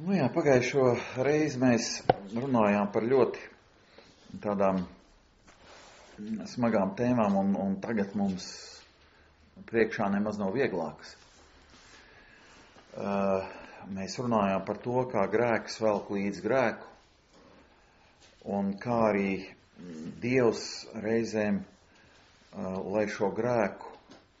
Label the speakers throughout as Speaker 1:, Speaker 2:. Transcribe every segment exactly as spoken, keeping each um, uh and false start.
Speaker 1: Nu jā, pagājušo reizi mēs runājām par ļoti tādām smagām tēmām, un, un tagad mums priekšā nemaz nav vieglākas. Uh, mēs runājām par to, kā grēks velk līdz grēku, un kā arī Dievs reizēm, uh, lai šo grēku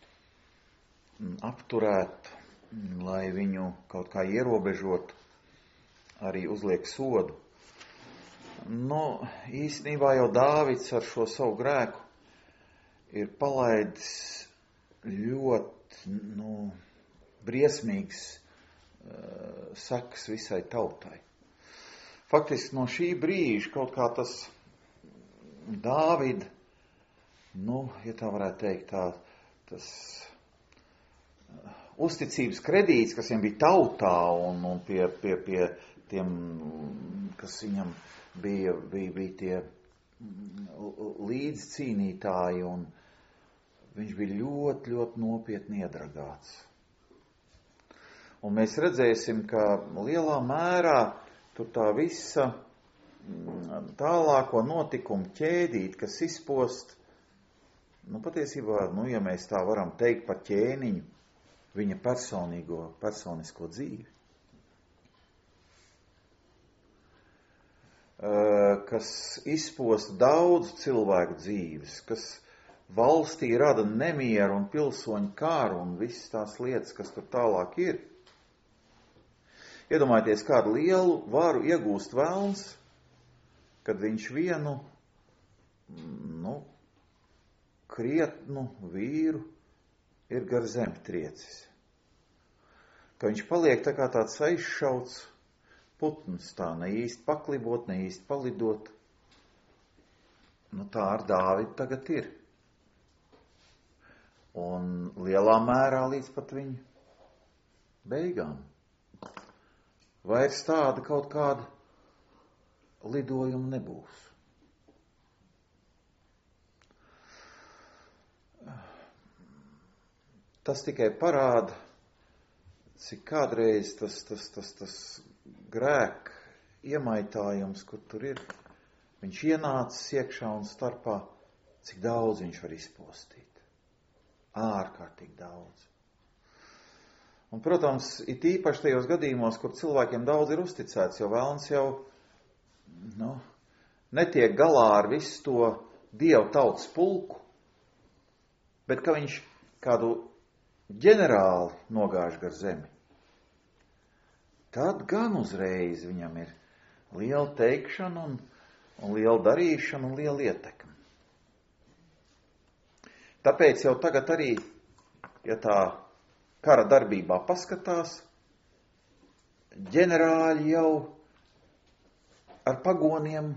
Speaker 1: apturētu, lai viņu kaut kā ierobežotu, arī uzliek sodu. Nu, īstenībā jau Dāvids ar šo savu grēku ir palaidis ļoti, nu, briesmīgs uh, sekas visai tautai. Faktiski no šī brīža kaut kā tas Dāvida, nu, ja tā varētu teikt, tā, tas uh, uzticības kredīts, kas viņam bija tautā un, un pie, pie, pie tiem, kas viņam bija, bija, bija tie līdzcīnītāji, un viņš bija ļoti, ļoti nopietni iedragāts. Un mēs redzēsim, ka lielā mērā tur tā visa tālāko notikumu ķēdīt, kas izpost, nu patiesībā, nu ja mēs tā varam teikt par ķēniņu, viņa personīgo, personisko dzīvi. Kas izposta daudz cilvēku dzīves, kas valstī rada nemieru un pilsoņu kāru un visas tās lietas, kas tur tālāk ir. Iedomājieties, kādu lielu varu iegūst velns, kad viņš vienu, nu, krietnu vīru ir gar zemi triecis. Ka viņš paliek tā kā tāds aizšauts putns, tā ne īsti paklibot, ne īsti palidot. Nu tā ar Dāvidu tagad ir. Un lielā mērā līdz pat viņu beigām. Vairs tāda kaut kāda lidojuma nebūs. Tas tikai parāda, cik kādreiz tas, tas, tas, tas grēk iemaitājums, kur tur ir, viņš ienācis iekšā un starpā, cik daudz viņš var izpostīt. Ārkārtīgi daudz. Un, protams, it īpaši tajos gadījumos, kur cilvēkiem daudz ir uzticēts, jo velns jau, nu, netiek galā ar visu to dievu tautas pulku, bet ka viņš kādu ģenerāli nogāž gar zemi, tad gan uzreiz viņam ir liela teikšana un, un liela darīšana un liela ietekme. Tāpēc jau tagad arī, ja tā kara darbībā paskatās, ģenerāļi jau ar pagoniem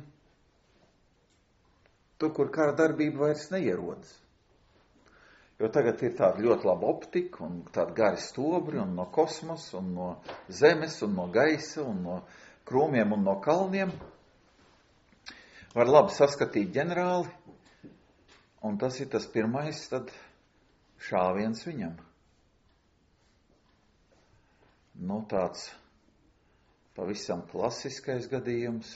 Speaker 1: tur, kur kara darbība vairs neierodas. Jo tagad ir tāda ļoti laba optika un tāda gari stobri un no kosmosa un no zemes un no gaisa un no krūmiem un no kalniem. Var labi saskatīt ģenerāli, un tas ir tas pirmais tad šāviens viņam. Nu tāds pavisam klasiskais gadījums.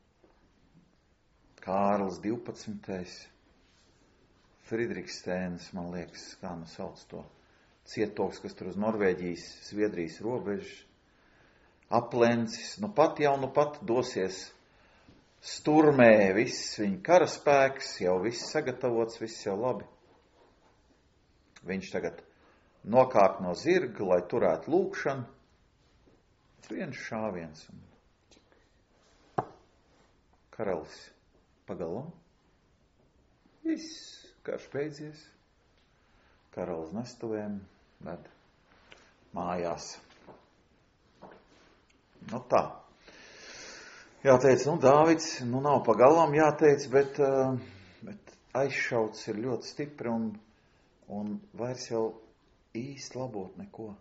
Speaker 1: Kārls divpadsmitais. Fridrikstēns, man liekas, kā nu sauc to cietoks, kas tur uz Norvēģijas, Zviedrijas robežas, aplencis, nu pat jau nu pat dosies sturmē, viss viņa karaspēks, jau viss sagatavots, viss jau labi. Viņš tagad nokāp no zirga, lai turētu lūkšanu, viens šāviens un karalis pagalom, viss. Karš beidzies, karalis nestuvēm, ved mājās. Nu tā. Jāteic, nu Dāvids, nu nav pagalām jāteic, bet, uh, bet aizšauts ir ļoti stipri un, un vairs jau īsti labot neko.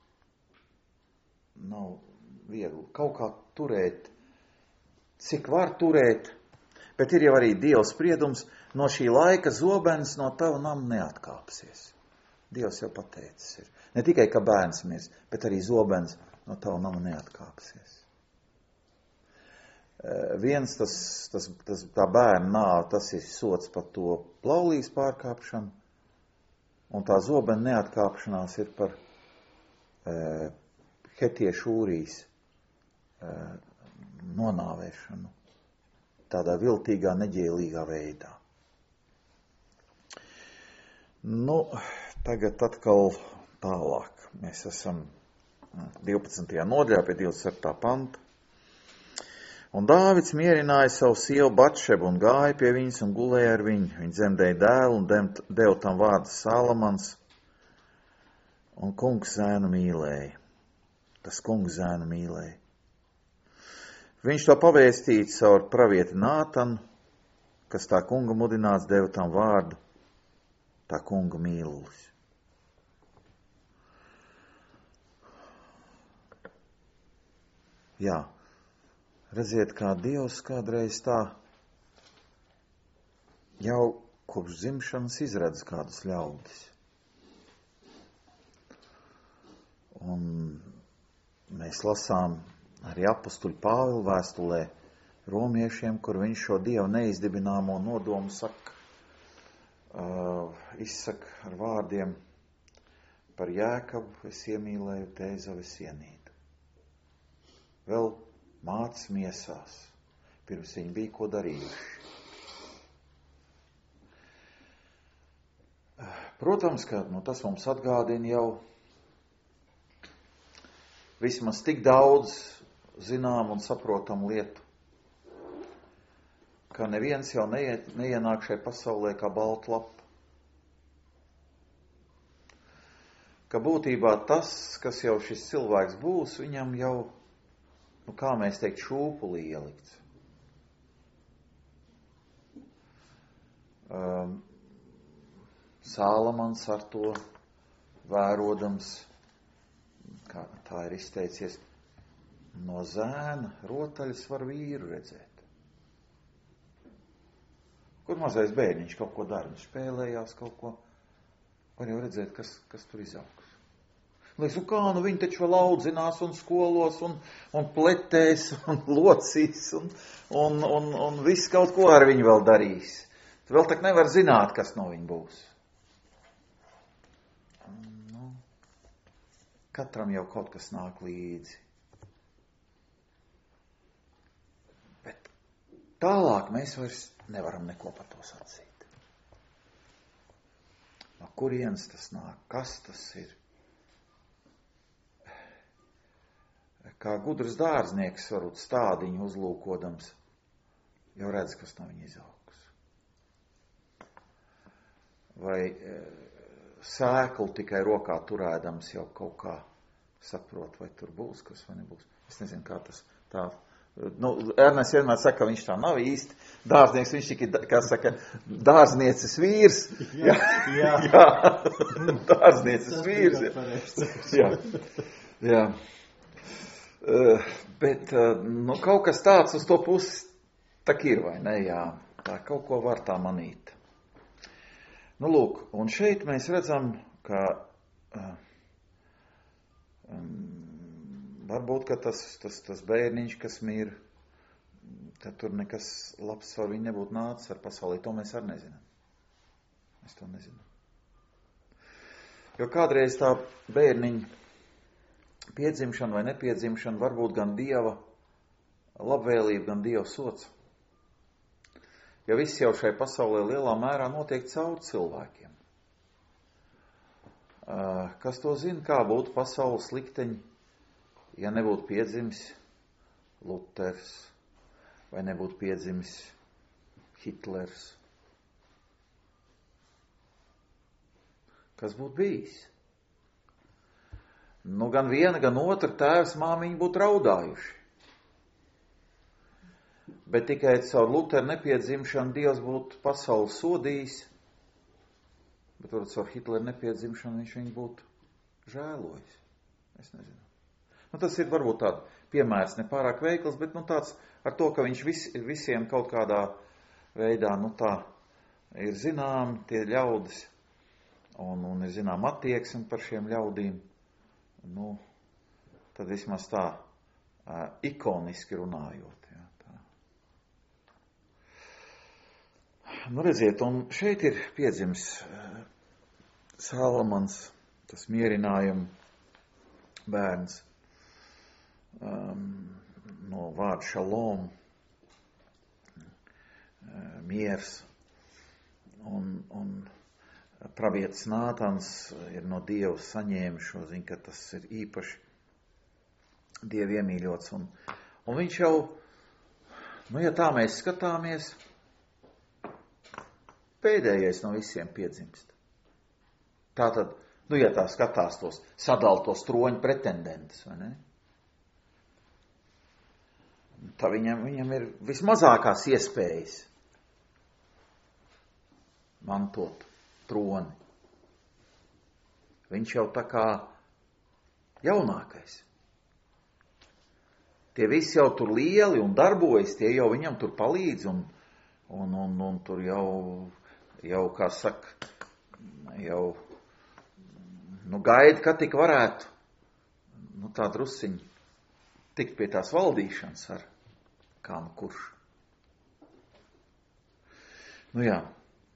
Speaker 1: Nav viegli kaut kā turēt, cik var turēt, bet ir jau arī Dieva spriedums, no šī laika zobens no tava nama neatkāpsies. Dievs jau pateicis ir. Ne tikai, ka bērns mirs, bet arī zobens no tava nama neatkāpsies. Viens, tas, tas, tas, tā bērna nāve, tas ir sots par to laulības pārkāpšanu, un tā zobena neatkāpšanās ir par uh, hetiešu Ūrijas uh, nonāvēšanu tādā viltīgā, neģēlīgā veidā. Nu, tagad atkal tālāk. Mēs esam divpadsmitajā nodaļā pie divdesmit septītā panta. Un Dāvids mierināja savu sievu Batšebu un gāja pie viņas un gulēja ar viņu. Viņa dzemdēja dēlu un deva tam vārdu Salamans, un kungs zēnu mīlēja. Tas kungs zēnu mīlēja. Viņš to pavēstīja caur pravieti Nātanu, kas tā kunga mudināts, deva tam vārdu, tā kunga mīlulis. Jā. Redziet, kā Dievs kādreiz tā jau kopš dzimšanas izredz kādus ļaudis. Un mēs lasām arī apustuļu Pāvilu vēstulē romiešiem, kur viņš šo Dievu neizdibināmo nodomu saka, uh, izsaka ar vārdiem par Jēkabu, es iemīlēju, Tēzavu es ienīdu. Vēl mātes miesās, pirms viņi bija ko darījuši. Protams, ka nu, tas mums atgādina jau vismaz tik daudz zinām un saprotam lietu, ka neviens jau neie, neienāk šai pasaulē kā balta lapa. Ka būtībā tas, kas jau šis cilvēks būs, viņam jau nu, kā mēs teikt, šūpulī ielikts. Um, Sālamans ar to vērodams, kā tā ir izteicies, no zēna rotaļas var vīru redzēt. Kur mazais bērniņš kaut ko dara, viņš spēlējās kaut ko, var jau redzēt, kas, kas tur izaugs. Liekas, nu kā, nu viņi taču vēl audzinās un skolos un, un pletēs un locīs un, un, un, un viss kaut ko ar viņu vēl darīs. Tu vēl tak nevar zināt, kas no viņa būs. Nu, katram jau kaut kas nāk līdzi. Bet tālāk mēs vairs nevaram neko par to sacīt. No kurienes tas nāk? Kas tas ir? Kā gudrs dārznieks, varbūt stādiņu uzlūkodams, jau redz, kas no viņa izaugs. Vai e, sēklu tikai rokā turēdams jau kaut kā saprot, vai tur būs kas vai nebūs. Es nezinu, kā tas tā. Nu, Ernests vienmēr saka, ka viņš tā nav īsti dārznieks, viņš tikai, kā saka, dārznieces vīrs. Jā, jā. jā. dārznieces vīrs. Jā. jā. Uh, bet, uh, nu, kaut kas tāds uz to pusi tak ir, vai ne, jā, tā kaut ko var tā manīt. Nu, lūk, un šeit mēs redzam, ka uh, um, varbūt, ka tas, tas, tas bērniņš, kas mir, tad tur nekas labs ar viņu nebūtu nācis ar pasaulī, to mēs arī nezinām. Mēs to nezinām. Jo kādreiz tā bērniņa piedzimšana vai nepiedzimšana var būt gan Dieva labvēlība, gan Dieva sots. Jo viss jau šai pasaulē lielā mērā notiek caur cilvēkiem. Kas to zina, kā būtu pasaules likteņi, ja nebūtu piedzimis Luters vai nebūtu piedzimis Hitlers? Kas būtu bijis? Nu, gan viena, gan otra tēvs māmiņa būtu raudājuši. Bet tikai caur Luteru nepiedzimšanu Dievs būtu pasauli sodījis, bet varbūt caur Hitleru nepiedzimšanu viņš viņu būtu žēlojis. Es nezinu. Nu, tas ir varbūt tāds piemērs nepārāk veikls, bet nu, tāds ar to, ka viņš vis, visiem kaut kādā veidā, nu tā, ir zinām tie ļaudis un, un ir zinām attieksmi par šiem ļaudīm. Nu, tad vismaz tā uh, ikoniski runājot. Jā, tā. Nu, redziet, un šeit ir piedzimis Salomons, tas mierinājuma bērns, um, no vārda šalom, miers, un, un pravietis Nātans ir no Dieva saņēmis šo ziņu, ka tas ir īpaši Dieva iemīļots, un, un viņš jau, nu, ja tā mēs skatāmies, pēdējais no visiem piedzimst. Tātad, nu, ja tā skatās tos sadaltos troņu pretendentus, vai ne? Tā viņam, viņam ir vismazākās iespējas mantot troni. Viņš jau tā kā jaunākais. Tie visi jau tur lieli un darbojas, tie jau viņam tur palīdz un, un, un, un tur jau, jau, kā saka, jau, nu, gaida, ka tik varētu, nu, tā drusiņi tikt pie tās valdīšanas ar kā nu kurš. Nu jā,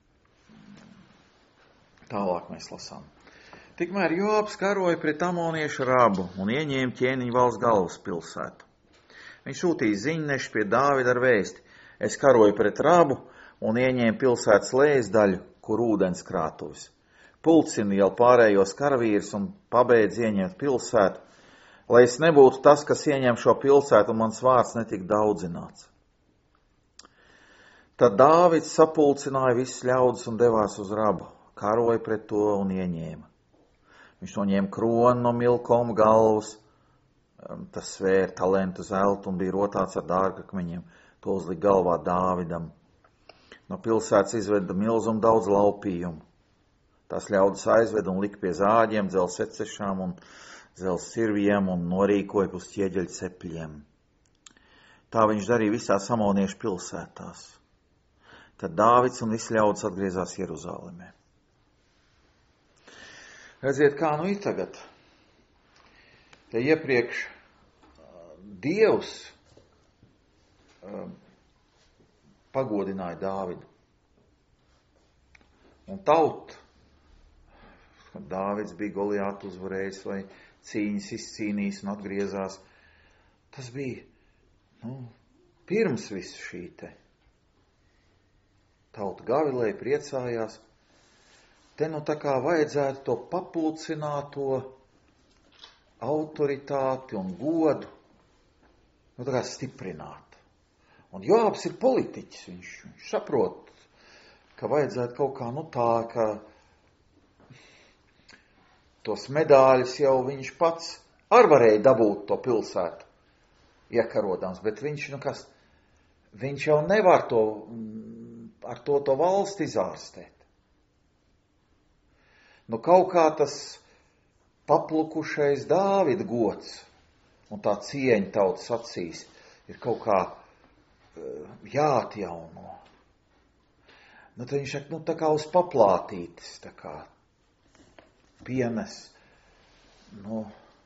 Speaker 1: tālāk mēs lasām. Tikmēr Joabs karoja pret amoniešu Rabu un ieņēma ķēniņu valsts galvaspilsētu. Viņš sūtīja ziņnešu pie Dāvida ar vēsti. Es karoju pret Rabu un ieņēmu pilsētas lejas daļu, kur ūdens krātuvis. Pulcinu jau pārējos karavīrus un pabeidz ieņemt pilsētu, lai es nebūtu tas, kas ieņem šo pilsētu un mans vārds netik daudzināts. Tad Dāvids sapulcināja visus ļaudis un devās uz Rabu, karoja pret to un ieņēma. Viņš noņēma kronu no milkoma galvas, tas svēra talentu zeltu un bija rotāts ar dārgakmeņiem, to uzlika galvā Dāvidam. No pilsētas izveda milzumu daudz laupījumu. Tās ļaudis aizveda un lika pie zāģiem, dzelzs ecešām un dzelzs sirviem un norīkoja uz ķieģeļu cepļiem. Tā viņš darīja visās amoniešu pilsētās. Tad Dāvids un visi ļaudis atgriezās Jeruzālemē. Redziet, kā nu ir tagad. Te iepriekš Dievs um, pagodināja Dāvidu. Un tauta, kad Dāvids bija Goliātu uzvarējis vai cīņas izcīnījis un atgriezās, tas bija, nu, pirms visu šī te. Tauta gavilēja, priecājās. Te nu tā kā vajadzētu to papulcināto autoritāti un godu, nu tā kā stiprināt. Un Joabs ir politiķis, viņš, viņš saprot, ka vajadzētu kaut kā, nu tā, ka tos medāļus jau viņš pats ar varēja dabūt to pilsētu iekarodams, bet viņš, nu kas, viņš jau nevar to, ar to, to valsti izārstēt. Nu kaut kā tas paplukušais Dāvida gods un tā cieņa tautas acīs ir kaut kā jāatjauno. Nu, tad viņš saka, nu, tā kā uz paplātītes, tā kā pienes, nu,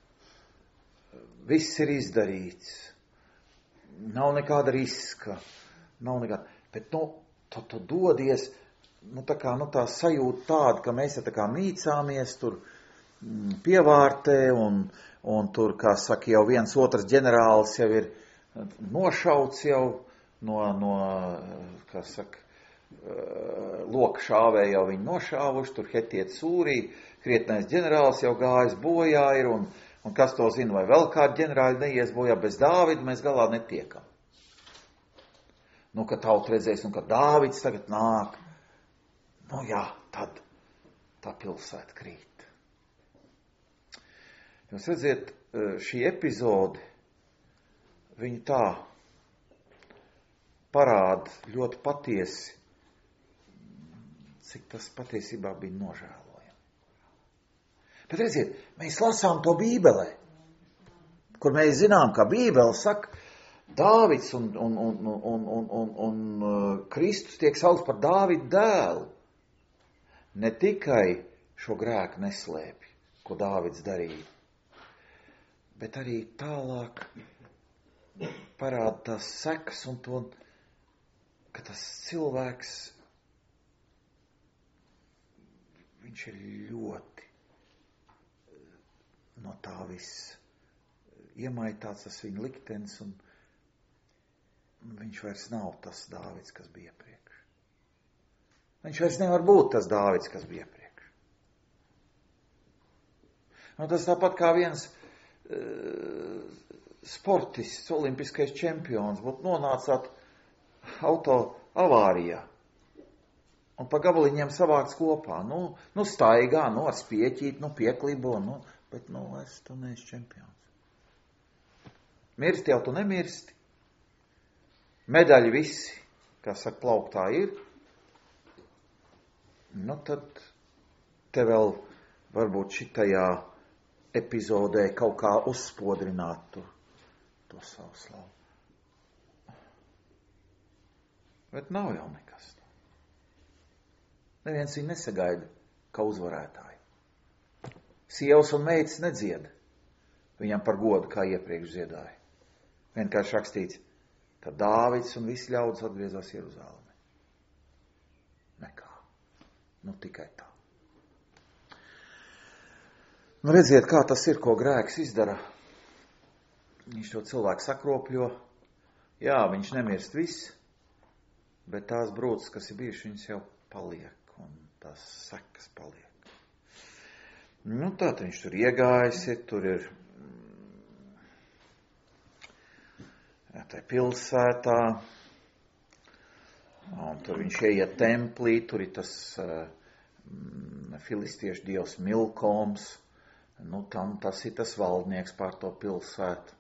Speaker 1: viss ir izdarīts, nav nekāda riska, nav nekāda, bet, nu, tu, tu dodies, nu, tā kā, nu, tā sajūta tāda, ka mēs tā kā mīcāmies tur, pievārtē un, un tur, kā saka, jau viens otrs ģenerālis jau ir nošauts jau no, no kā saka, loka šāvē jau viņi nošāvuši, tur Hetiet Sūrī, krietnais ģenerālis jau gājis bojā ir un, un kas to zina, vai vēl kādi ģenerāļi neies bojā, bez Dāvida mēs galā netiekam. Nu, ka tauta redzēs, un ka Dāvids tagad nāk, nu jā, tad tā pilsēta krīt. Jūs redziet, šī epizode, viņa tā parāda ļoti patiesi, cik tas patiesībā bija nožēlojami. Bet redziet, mēs lasām to Bībelē, kur mēs zinām, ka Bībele saka, Dāvids un, un, un, un, un, un, un Kristus tiek saukts par Dāvida dēlu. Ne tikai šo grēku neslēpj, ko Dāvids darīja, bet arī tālāk parāda tās sekas un to, ka tas cilvēks viņš ir ļoti no tā viss iemaitāts, tas viņa liktenis, un viņš vairs nav tas Dāvids, kas bija iepriekš. Viņš vairs nevar būt tas Dāvids, kas bija iepriekš. Un tas tāpat kā viens uh, sportists, olimpiskais čempions, būtu nonācāt auto avārijā un pa gabaliņiem savākts kopā. Nu, nu staigā, nu ar spieķīt, nu pieklibo, nu, bet nu es tu neesi čempions. Mirsti jau tu nemirsti. Medaļi visi, kā saka, plauktā ir. Nu tad te vēl varbūt šitajā epizodē kaut kā uzspodrināt to, to savu slavu. Bet nav jau nekas. Neviens viņu nesagaida, kā uzvarētāji. Sievas un meitas nedzied viņam par godu, kā iepriekš dziedāja. Vienkārši rakstīts, tad Dāvids un visi ļaudis atgriezās Jeruzālēmē. Nekā. Nu tikai tā. Nu redziet, kā tas ir, ko grēks izdara. Viņš to cilvēku sakropļo. Jā, viņš nemirst viss, bet tās brūces, kas ir bijušas, viņas jau paliek, un tās sekas paliek. Nu tā, viņš tur iegājis ir, tur ir tā pilsētā, un tur viņš ieiet templī, tur ir tas uh, filistiešu dievs Milkoms, nu tam tas ir tas valdnieks pār to pilsētu.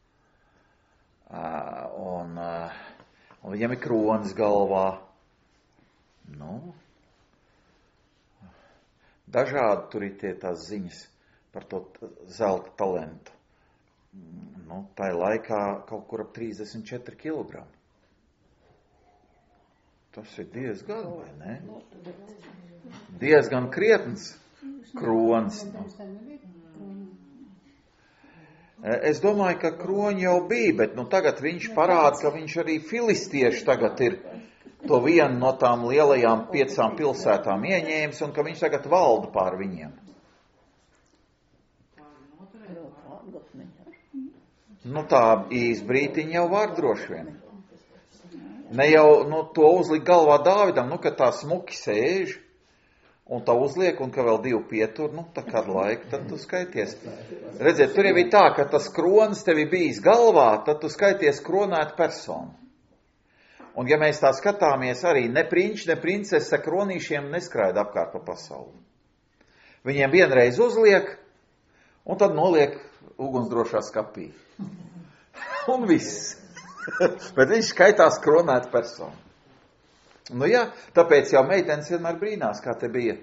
Speaker 1: Uh, un, uh, un viņam ir kronis galvā. Nu, dažādi tur ir tie tās ziņas par to zelta talentu. Nu, tā laikā kaut kur ap trīsdesmit četri kilogrami. Tas ir diezgan, vai ne? Diezgan krietns kronis. Nu. Es domāju, ka kroņi jau bija, bet nu, tagad viņš parāda, ka viņš arī filistieši tagad ir to vienu no tām lielajām piecām pilsētām ieņēmis un ka viņš tagad valda pār viņiem. Nu tā īsti brītiņa jau var droši vien. Ne jau nu, to uzlikt galvā Dāvidam, nu, ka tā smuki sēž, un tā uzliek, un ka vēl divi pietur, nu, tā kādu laiku, tad tu skaities. Redziet, tur jau ir tā, ka tas kronis tevi bijis galvā, tad tu skaities kronēt personu. Un ja mēs tā skatāmies, arī ne prinči, ne princese kronīšiem neskraida apkārt pa pasauli. Viņiem vienreiz uzliek, un tad noliek ugunsdrošā skapī. Un viss. Bet viņš skaitās kronēt personu. Nu jā, tāpēc jau meitenes vienmēr brīnās, kā te bija.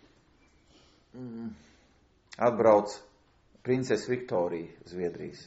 Speaker 1: Atbrauc princese Viktorija, Zviedrijas.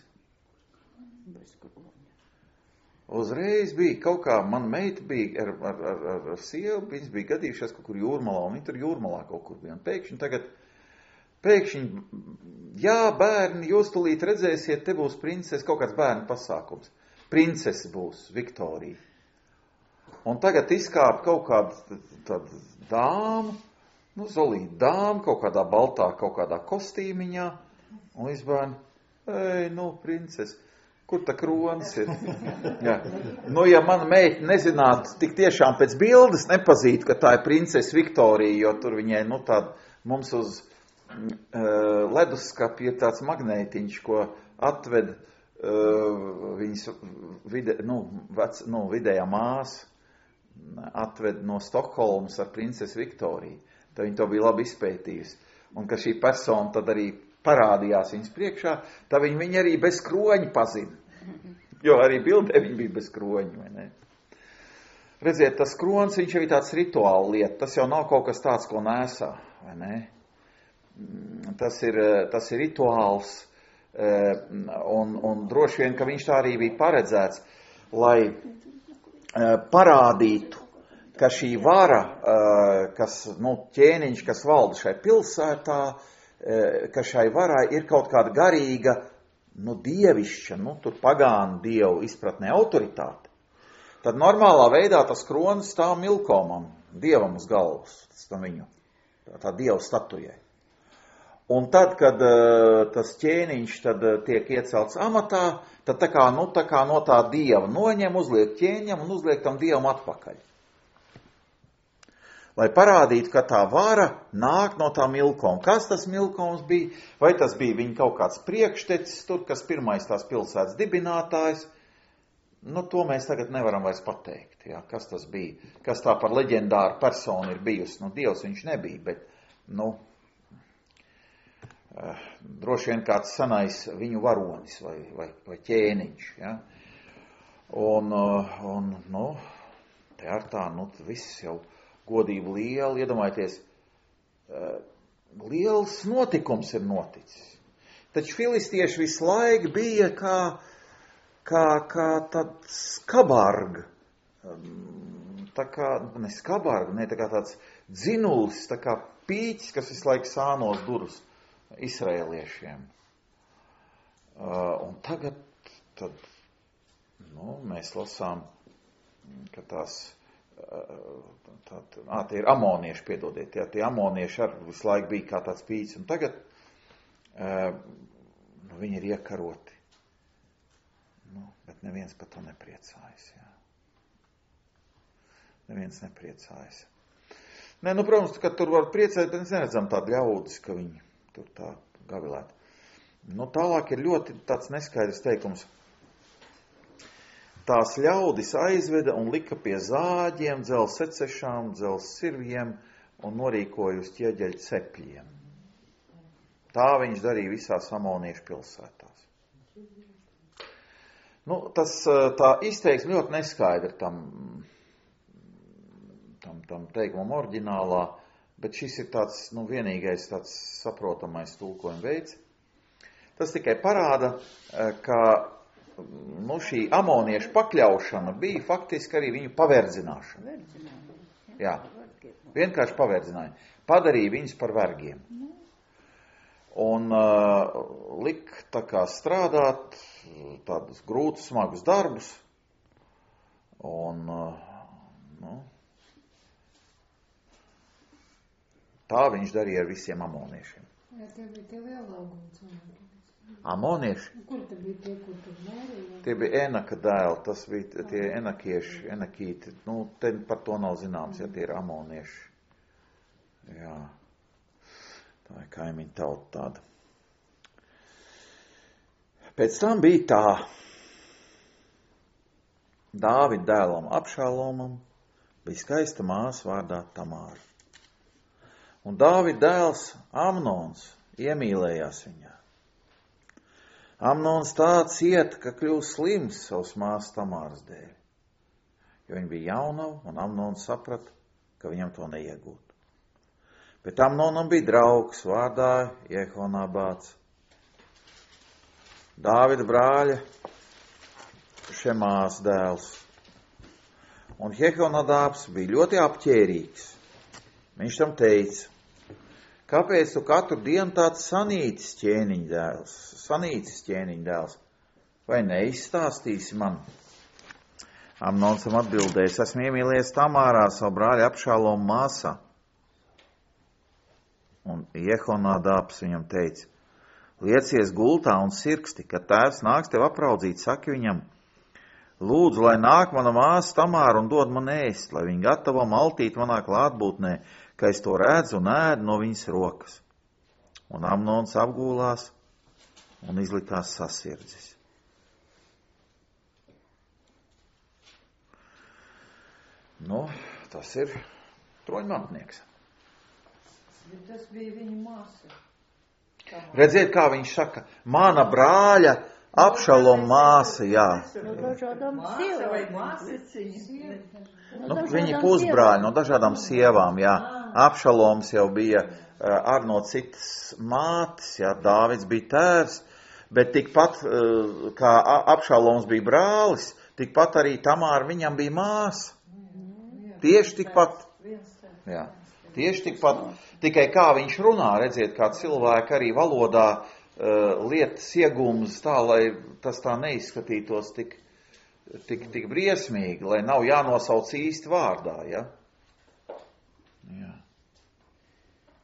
Speaker 1: Uzreiz bija kaut kā, man meita bija ar, ar, ar, ar sievu, viņas bija gadījušās kaut kur Jūrmalā, un viņi tur Jūrmalā kaut kur bija. Un pēkšņi tagad, pēkšņi, jā, bērni, jūs tulīt redzēsiet, te būs princese, kaut kāds bērnu pasākums. Princese būs Viktorija. Un tagad izkāp kaut kāda tāda dāma, nu, zolīta dāma, kaut kādā baltā, kaut kādā kostīmiņā, un līdz bērni, ej, nu, princese, kur tā kronis ir? Jā. Nu, ja mana meita nezinātu, tik tiešām pēc bildes nepazītu, ka tā ir princese Viktorija, jo tur viņai, nu, tāda, mums uz uh, leduskapja ir tāds magnētiņš, ko atved uh, viņas vide, nu, vec, nu, vidējā māsa, atved no Stokholmas ar princesi Viktoriju. Tā viņa to bija labi izpētījusi. Un ka šī persona tad arī parādījās viņas priekšā, tā viņa, viņa arī bez kroņa pazina. Jo arī bildē viņa bija bez kroņa, vai ne? Redziet, tas kronis, viņš jau ir tāds rituāla lieta. Tas jau nav kaut kas tāds, ko nēsā, vai ne? Tas ir, tas ir rituāls, un, un droši vien, ka viņš tā arī bija paredzēts, lai parādītu, ka šī vara, kas, nu, ķēniņš, kas valda šai pilsētā, ka šai varai ir kaut kāda garīga, nu, dievišķa, nu, tur pagānu dievu izpratnē autoritāte. Tad normālā veidā tas kronis stāv Milkomam, dievam uz galvas, tas tam viņu. tā dieva statujai. Un tad, kad uh, tas ķēniņš tad uh, tiek iecelts amatā, tad tā kā, nu, tā kā no tā dieva noņem, uzliek ķēņam un uzliek tam dievam atpakaļ. Lai parādītu, ka tā vara nāk no tā milkoma. Kas tas milkoms bija? Vai tas bija viņa kaut kāds priekštecis tur, kas pirmais tās pilsētas dibinātājs? Nu, to mēs tagad nevaram vairs pateikt. Jā. Kas tas bija? Kas tā par leģendāru personu ir bijusi? Nu, dievs viņš nebija, bet, nu, uh, droši vien kāds sanais viņu varonis vai, vai, vai ķēniņš. Ja? Un, uh, un, nu, te ar tā, nu, viss jau godību liela, iedomājieties, uh, liels notikums ir noticis. Taču filistieši visu laiku bija kā, kā, kā tāds kabarga, tā kā, ne skabarga, ne, tā kā tāds dzinulis, tā kā pīķis, kas visu laiku sānos durus izraēliešiem. Uh, un tagad, tad, nu, mēs lasām, ka tās Tā, tā, ā, tie ir amonieši, piedodiet, jā, tie amonieši ar visu laiku bija kā tāds pīcis, un tagad uh, nu, viņi ir iekaroti. Nu, bet neviens par to nepriecājas, jā. Neviens nepriecājas. Nē, nu, protams, ka tur var priecāt, bet mēs neredzam tādu ļaudis, ka viņi tur tā gavilētu. Nu, tālāk ir ļoti tāds neskaidrs teikums. Tās ļaudis aizveda un lika pie zāģiem, dzelz secešām, dzelz sirviem un norīkoja uz ķieģeļu cepļiem. Tā viņš darīja visās amoniešu pilsētās. Nu, tas tā izteiksme ļoti neskaidra tam, tam, tam teikumam oriģinālā, bet šis ir tāds, nu, vienīgais tāds saprotamais tulkojuma veids. Tas tikai parāda, ka nu, šī amoniešu pakļaušana bija faktiski arī viņu paverdzināšana. Jā, vienkārši paverdzināja. Padarīja viņus par vergiem. Un uh, lik tā kā strādāt tādus grūtus, smagus darbus. Un, uh, nu, tā viņš darīja ar visiem amoniešiem.
Speaker 2: Jā, tie bija tie lielaugumi cilvēki.
Speaker 1: Amonieši?
Speaker 2: Kur te bija tie, kur tur mērīja?
Speaker 1: Tie bija Enaka dēli, tas bija tie enakieši, enakīti. Nu, te par to nav zināms, ja tie ir amonieši. Jā. Tā ir kaimiņa tauta tāda. Pēc tam bija tā. Dāvida dēlam Abšalomam bija skaista māsa vārdā Tamāra. Un Dāvida dēls Amnons iemīlējās viņā. Amnons tā cieta, ka kļūst slims savas māsas Tamāras dēļ, jo viņa bija jaunava, un Amnons saprata, ka viņam to neiegūt. Bet Amnonam bija draugs vārdā Jehonabāts, Dāvida brāļa Šemās dēls. Un Jehonadābs bija ļoti apķērīgs. Viņš tam teica: kāpēc tu katru dienu tāds sanīcis ķēniņa dēls, sanīcis ķēniņa dēls, vai neizstāstīsi man? Amnons atbildēja: esmu iemīlējies Tamārā, savu brāļa Abšalomu māsā. Un Jehonadābs viņam teica: liecies gultā un sirksti, kad tēvs nāks tev apraudzīt, saki viņam: lūdzu, lai nāk mana māsa Tamāra un dod man ēst, lai viņa gatavo maltīt manā klātbūtnē, ka es to redzu un ēdu no viņas rokas. Un Amnons apgūlās un izlikās sasirdzis. Nu, tas ir troņmantnieks.
Speaker 2: Tas bija viņa māsa.
Speaker 1: Redziet, kā viņš saka, mana brāļa Abšaloma māsa, jā.
Speaker 3: No dažādām sievām.
Speaker 1: Nu, viņi pusbrāļi no dažādām sievām, jā. Abšaloms jau bija ar no citas mātes, jā, Dāvids bija tēvs, bet tikpat, kā Abšaloms bija brālis, tikpat arī Tamāra viņam bija māsa. Tieši tikpat. Jā, tieši tikpat. Tikai kā viņš runā, redziet, kā cilvēki arī valodā uh, lietas iegūmas tā, lai tas tā neizskatītos tik, tik, tik briesmīgi, lai nav jānosauc īsti vārdā, ja? Jā.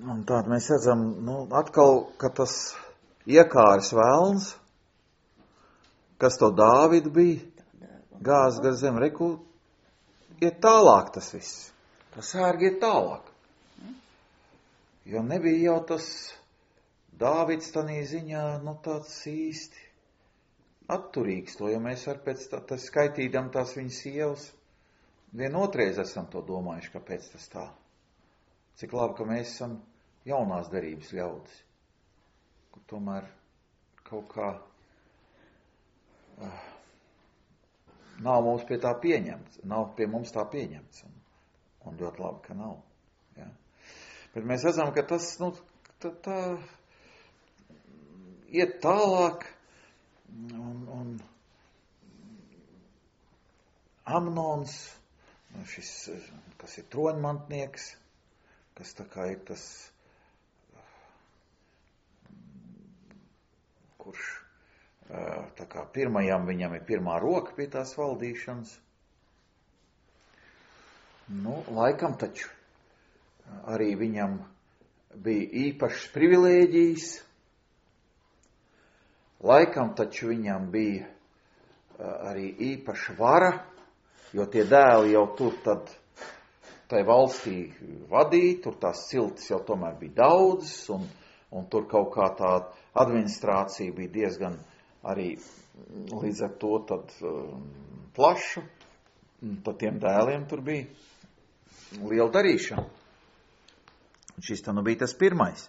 Speaker 1: Un tād mēs redzam, nu, atkal, ka tas iekāris vēlns, kas to Dāvidu bija, gāz gar zem, reku, iet tālāk tas viss. Tas sērgi iet tālāk. Jo nebija jau tas Dāvids tanī ziņā, nu, tāds īsti atturīgs to, jo mēs ar pēc tā, tas skaitīdam tās viņas sievas, vienotreiz esam to domājuši, kāpēc tas tā. Cik labi, ka mēs esam jaunās derības ļaudis, kur tomēr kaut kā uh, nav mums pie tā pieņemts, nav pie mums tā pieņemts, un, un ļoti labi, ka nav. Ja? Bet mēs redzam, ka tas, nu, tā, tā iet tālāk, un, un Amnons, šis, kas ir troņmantnieks, kas tā kā ir tas, kurš tā kā pirmajam viņam ir pirmā roka pie tās valdīšanas. Nu, laikam taču arī viņam bija īpašs privilēģijas, laikam taču viņam bija arī īpaša vara, jo tie dēli jau tur tad tai valstī vadīja, tur tās ciltis jau tomēr bija daudzas, un, un tur kaut kā tā administrācija bija diezgan arī līdz ar to tad um, plaša, un tad tiem dēliem tur bija liela darīšana. Un šis tā nu bija tas pirmais.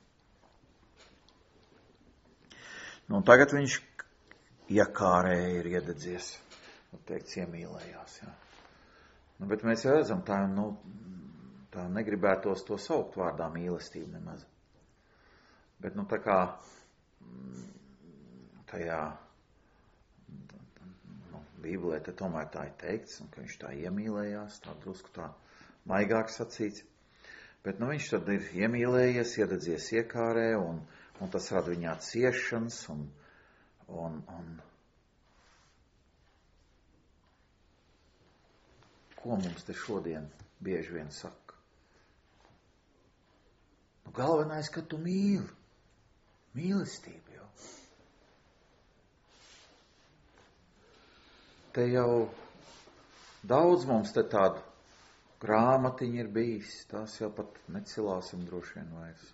Speaker 1: Nu, un tagad viņš iekārēja ir iededzies, nu, teikts, iemīlējās, jā. Nu, bet mēs jau redzam, tā, nu, tā negribētos to saukt vārdā mīlestība nemaz. Bet, nu, tā kā tajā nu, Bībelē te tomēr tā ir teikts, un ka viņš tā iemīlējās, tā drusku tā maigāk sacīts. Bet, nu, viņš tad ir iemīlējies, iededzies iekārē, un, un tas rada viņā ciešanas, un, un, un ko mums te šodien bieži vien saka? Nu, galvenais, ka tu mīli. Mīlestība jau. Te jau daudz mums te tādu grāmatiņu ir bijis, tās jau pat necilāsim droši vien vairs.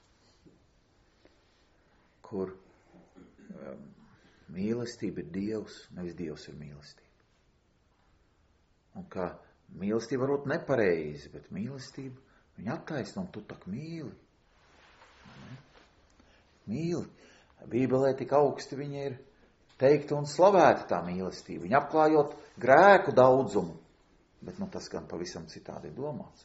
Speaker 1: Kur um, mīlestība ir Dievs, nevis Dievs ir mīlestība. Un kā mīlestība varbūt nepareizi, bet mīlestība, viņa attaisno, un tu tak mīli. Mīli. Bībelē tik augsti viņa ir teikta un slavēta tā mīlestība. Viņa apklājot grēku daudzumu, bet nu tas gan pavisam citādi ir domāts.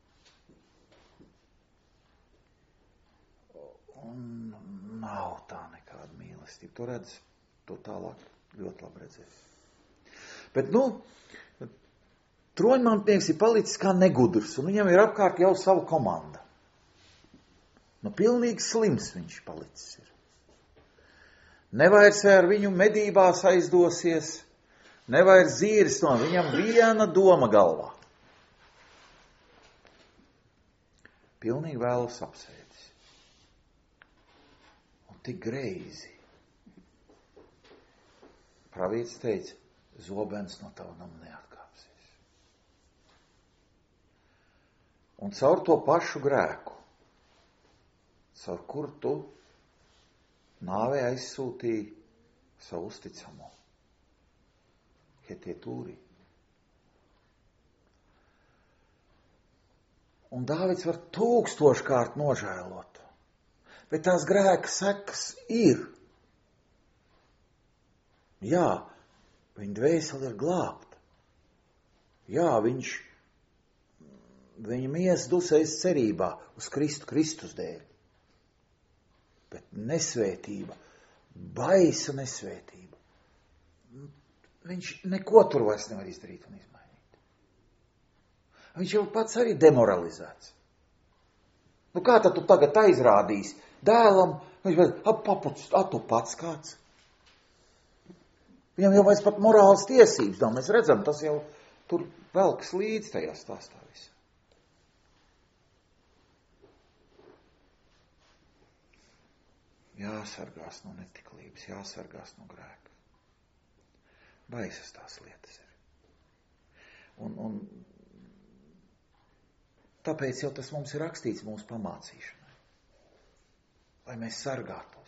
Speaker 1: Un nav tā nekāda mīlestība. Tu redz, to tālāk ļoti labi redzēs. Bet nu, troņmantnieks ir palicis kā negudrs, un viņam ir apkārt jau savu komandu. Nu, pilnīgi slims viņš palicis ir. Nevairs ar viņu medībās aizdosies, nevairs zīris no viņam viena doma galvā. Pilnīgi vēlus apsēdis. Un tik greizi. Pravietis teica, zobens no tava nama neatkāpsies. Un caur to pašu grēku, caur kur tu nāvē aizsūtīji savu uzticamo Hetietūri. Un Dāvids var tūkstoškārt nožēlot, bet tās grēka sekas ir. Jā, viņa dvēsele ir glābta. Jā, viņš, viņa miesa dusējas cerībā uz Kristu, Kristus dēļ. Bet nesvētība, baisa nesvētība. Viņš neko tur vairs nevar izdarīt un izmainīt. Viņš jau pats arī demoralizēts. Nu kā tad tu tagad aizrādīsi dēlam, viņš vai, ap papuc, a tu pats kāds. Viņam jau vairs pat morāls tiesības nav, mēs redzam, tas jau tur velkas līdz tajā stāstā visā. jāsargās no netiklības, jāsargās no grēka. Baisas tās lietas ir. Un, un tāpēc jau tas mums ir rakstīts mūsu pamācīšanai. Lai mēs sargātos.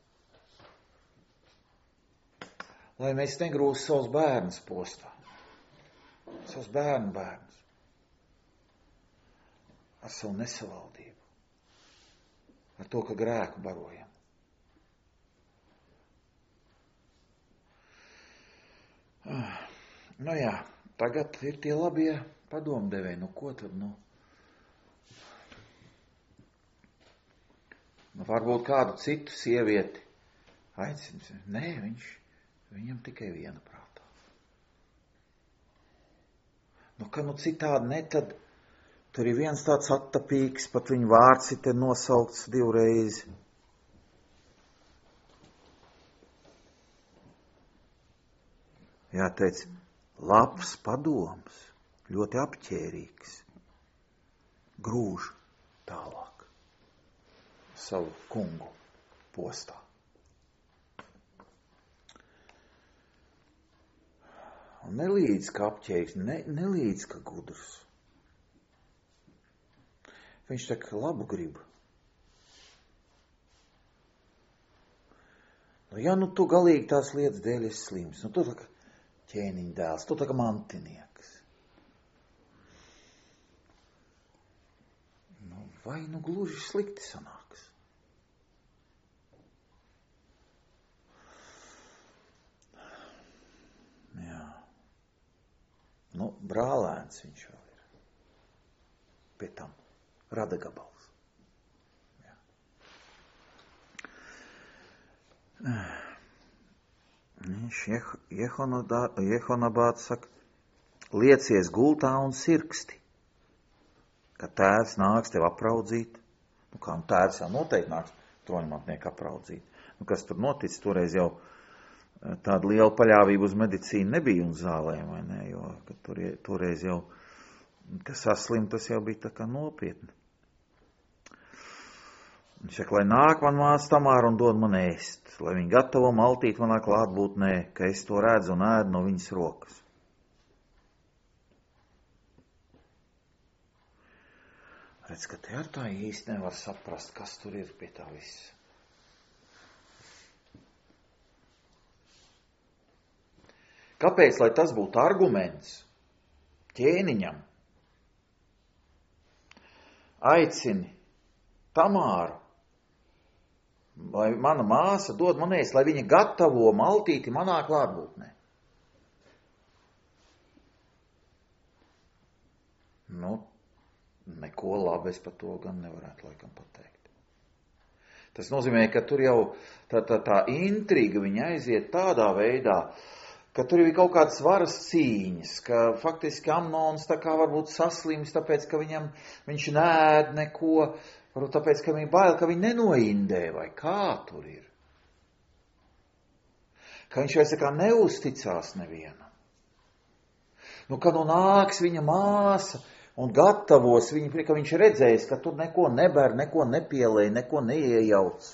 Speaker 1: Lai mēs negrūst savus bērnus postā. Savus bērnu bērnus. Ar savu nesavaldību. Ar to, ka grēku barojam. Nu jā, tagad ir tie labie padomdevēji. Nu ko tad, nu? Nu varbūt kādu citu sievieti aicins. Nē, viņš, viņam tikai viena prātā. Nu, ka nu citādi ne, tad tur ir viens tāds attapīgs, pat viņa vārds ir te nosaukts divreiz. Jāteic, labs padoms, ļoti apķērīgs, grūž tālāk savu kungu postā. Un nelīdz kā apķērīgs, ne, nelīdz kā gudrs. Viņš tā kā labu grib. Nu, ja nu tu galīgi tās lietas dēļ esi slims, nu tu tā kā ķēniņa dēls, tu tā kā mantinieks. Nu, vai nu gluži slikti sanāks? Jā. Nu, brālēns viņš vēl ir. Pie tam rada gabals. Jā. Viņš Jehonabāts saka, liecies gultā un sirksti, ka tēvs nāks tev apraudzīt. Nu, kā nu tēvs jau noteikti nāks troņmantnieku apraudzīt. Nu, kas tur noticis, toreiz jau tāda liela paļāvība uz medicīnu nebija un zālēm, vai ne, jo tur, toreiz jau, kas saslim, tas jau bija tā kā nopietni. Viņš saka, lai nāk man māsa Tamāra un dod man ēst, lai viņi gatavo maltīt manā klātbūtnē, ka es to redzu un ēdu no viņas rokas. Redz, ka te ar tā īsti nevar saprast, kas tur ir pie tā viss. Kāpēc, lai tas būtu arguments ķēniņam? Aicini Tamāru, lai mana māsa dod man ēst, lai viņa gatavo maltīti manā klātbūtnē. Nu, neko labi es par to gan nevarētu laikam pateikt. Tas nozīmē, ka tur jau tā, tā, tā intriga viņa aiziet tādā veidā, ka tur ir kaut kādas varas cīņas, ka faktiski Amnons tā kā varbūt saslims, tāpēc, ka viņam, viņš nēd neko, varbūt tāpēc, ka viņa bail, ka viņa nenoindē, vai kā tur ir. Ka viņš vairs tā kā neusticās nevienam. Nu, kad nu nāks viņa māsa un gatavos viņu, ka viņš redzēs, ka tur neko neber, neko nepielēj, neko neiejauc.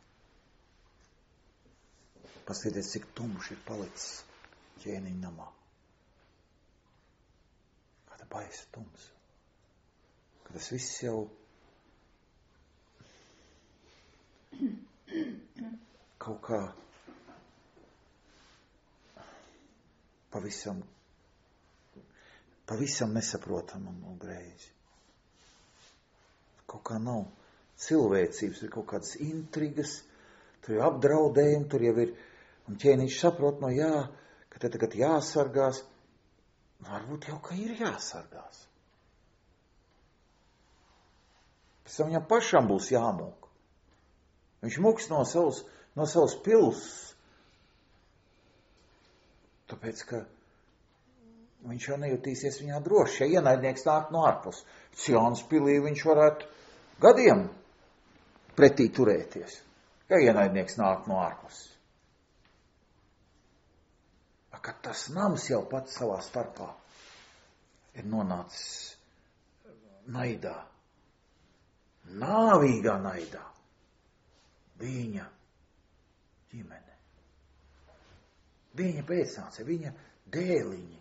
Speaker 1: Paskatieties, cik tumši ir palicis ķēniņa namā. Kāda baisa tums. Kad tas viss jau kaut kā pavisam, pavisam nesaprotam un, un greizi. Kaut kā nav cilvēcības, ir kaut kādas intrigas, tur ir apdraudējumi, tur jau ir, un ķēniņš saprot, no jā, ka te tagad jāsargās, varbūt jau, ka ir jāsargās. Pēc tam viņam pašam būs jāmūk. Viņš mūks no savas, no savas pils, tāpēc, ka viņš jau nejutīsies viņā droši, ja ienaidnieks nāk no ārpus. Cionas pilī viņš varētu gadiem pretī turēties, ja ienaidnieks nāk no ārpus. Ka tas nams jau pats savā starpā ir nonācis naidā, nāvīgā naidā. Viņa ģimene. Viņa pēcnācēji, viņa dēliņi.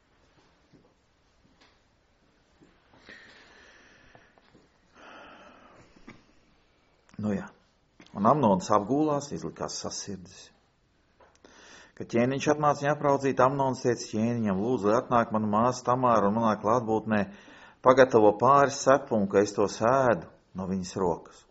Speaker 1: Nu jā, un Amnons apgūlās, izlikās sasirdis. Kad ķēniņš atnāca viņu apraudzīt, Amnons teica ķēniņam, lūdzu, lai atnāk mana māsa Tamāra un manā klātbūtnē pagatavo pāris cepumu, ka es to sēdu no viņas rokas.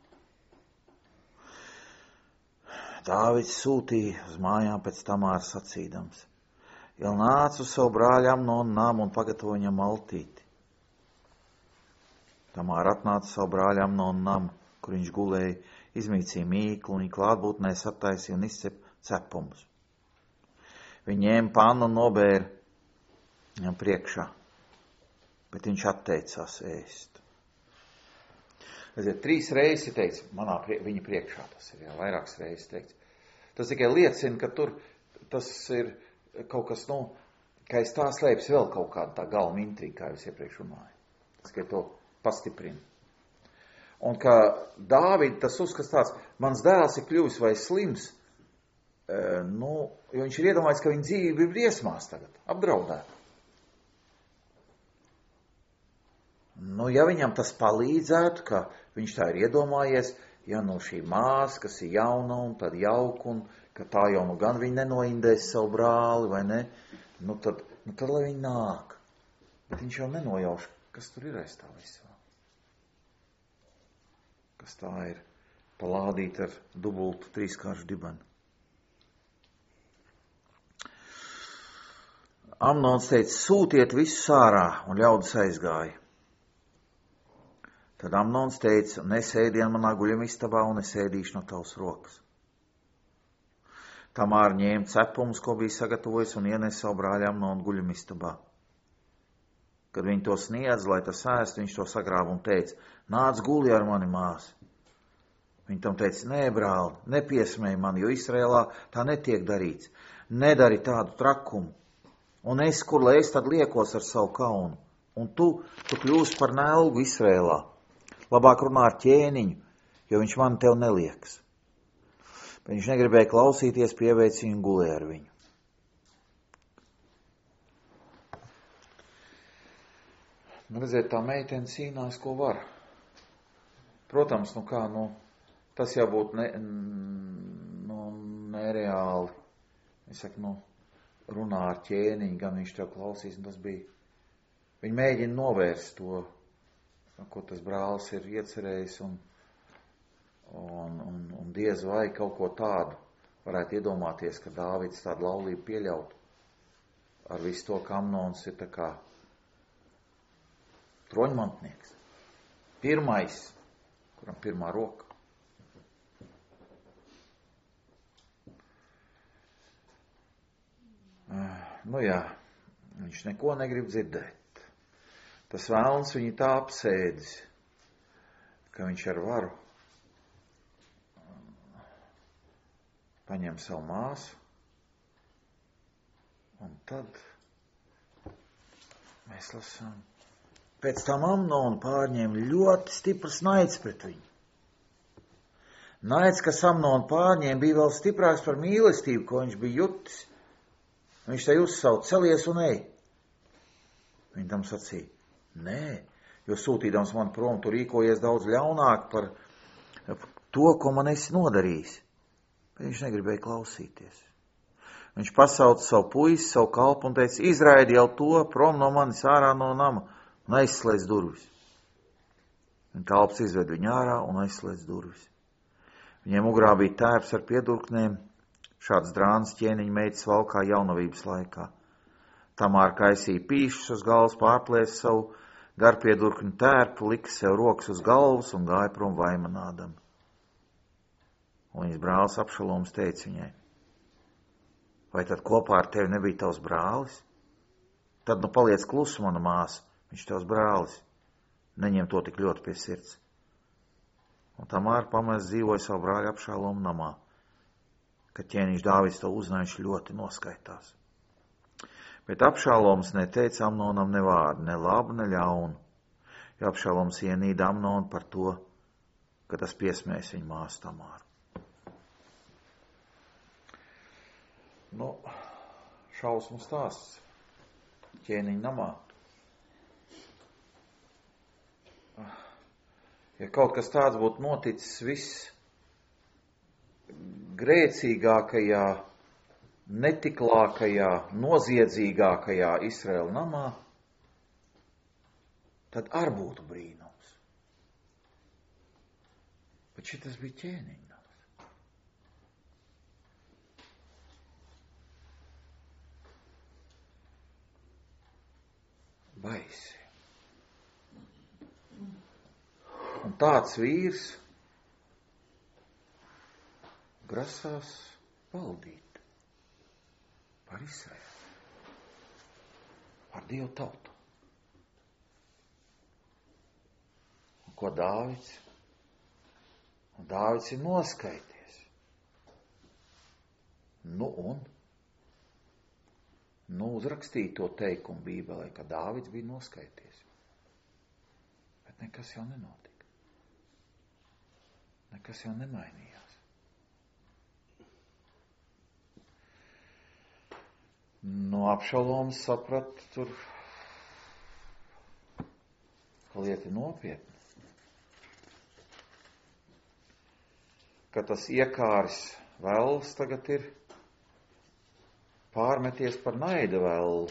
Speaker 1: Dāvids sūtīja uz mājām pēc Tamāras sacīdams. Jau nāca uz savu brāļu Amnonu namu un pagatavo viņam maltīti. Tamāra atnāca uz savu brāļu Amnonu namu, kur viņš gulēja, izmīcīja mīklu un viņa klātbūtnē sataisīja un izcep cepumus. Viņa ņēma pannu un nobēra viņam priekšā, bet viņš atteicās ēst. Redziet, trīs reizes ir teikts, manā prie, viņa priekšā tas ir, jā, vairākas reizes teikts. Tas tikai liecina, ka tur tas ir kaut kas, nu, ka aiz tā slēpjas vēl kaut kāda tā galma intriga, kā jūs iepriekš runāju. Tas tikai to pastiprina. Un ka Dāvida tas uzskats tāds, mans dēls ir kļuvis vai slims, e, nu, jo viņš ir iedomājis, ka viņa dzīve ir briesmās tagad, apdraudēta. Nu, ja viņam tas palīdzētu, ka viņš tā ir iedomājies, ja nu šī māsa, kas ir jauna un tad jauka, un ka tā jau nu gan viņa nenoindēs savu brāli, vai ne, nu tad, nu tad lai viņa nāk. Bet viņš jau nenojauš, kas tur ir aiz tā visā. Kas tā ir palādīta ar dubultu trīskāršu dibenu. Amnons teica, sūtiet visus ārā, un ļaudis aizgāja. Tad Amnons teica, nesēdien manā guļamistabā un es ēdīšu no tavas rokas. Tamāra ņēma cepumus, ko bija sagatavojis, un ienesa savu brāļu Amnonu guļamistabā. Kad viņi to sniedz, lai tas ēst, viņš to sagrāva un teica, nāc guli ar mani māsu. Viņi tam teica, nē, brāli, nepiesmēj mani, jo Izrēlā tā netiek darīts. Nedari tādu trakumu. Un es, kur lai es tad liekos ar savu kaunu. Un tu, tu kļūsi par nelgu Izrēlā. Labāk runā ar ķēniņu, jo viņš man tev neliekas. Bet viņš negribēja klausīties, pieveic viņu un gulēja ar viņu. Nu, redziet, tā meitene cīnās, ko var. Protams, nu kā, nu, tas jābūt ne, nu, nereāli. Es saku, nu, runā ar ķēniņu, gan viņš tev klausīs, un tas bija. Viņi mēģina novērst to, ko tas brālis ir iecerējis, un, un, un, un diez vai kaut ko tādu varētu iedomāties, ka Dāvids tādu laulību pieļautu. Ar visu to, ka Amnons ir tā kā troņmantnieks. Pirmais, kuram pirmā roka. Nu jā, viņš neko negrib dzirdēt. Tas vēlns viņu tā apsēdis, ka viņš ar varu paņem savu māsu, un tad mēs lasām. Pēc tam Amnonu pārņēma ļoti stiprs naids pret viņu. Naids, kas Amnonu pārņēma, bija vēl stiprāks par mīlestību, ko viņš bija jutis. Viņš tai uzsauc, celies un ej. Viņa tam sacīja, nē, jo sūtīdams man prom, tu rīkojies daudz ļaunāk par to, ko man esi nodarījis. Bet viņš negribēja klausīties. Viņš pasauca savu puisi, savu kalpu un teica, izraidi jau to prom no manis ārā no nama un aizslēdz durvis. Un kalps izved viņu ārā un aizslēdz durvis. Viņiem ugrā bija tērps ar piedurknēm, šāds drāns ķēniņa meitas valkā jaunavības laikā. Tamāra kaisīja pīšus uz galvas, pārplēsa savu garpiedurkņu tērpu, lika sev rokas uz galvas un gāja prom vaimanādam. Un viņas brālis Abšaloms teica viņai, vai tad kopā ar tevi nebija tavs brālis? Tad nu paliec klusu, mana māsa, viņš tavs brālis. Neņem to tik ļoti pie sirds. Un Tamāra pamēs dzīvoja savu brāļu Abšalomu namā. Kad ķēniņš Dāvids to uzzināja, viņš ļoti noskaitās. Bet Abšaloms neteica Amnonam ne vārdu, ne labu, ne ļaunu, jo Abšaloms ienīda Amnonu par to, ka tas piesmēs viņa māsu Tamāru. Nu, šausmu stāsts ķēniņa namā. Ja kaut kas tāds būtu noticis viss grēcīgākajā, netiklākajā, noziedzīgākajā Izraēla namā, tad ar būtu brīnums. Bet šitas bija ķēniņa nams. Baisi. Un tāds vīrs grasās valdīt par Izraēlu, par Dievu tautu. Un ko Dāvids? Un Dāvids ir noskaities. Nu un? Nu uzrakstīja to teikumu Bībelē, ka Dāvids bija noskaities. Bet nekas jau nenotika. Nekas jau nemainījās. No Abšaloms saprat tur, ka lieta nopietna. Ka tas iekārs vēls tagad ir pārmeties par naida vēlu.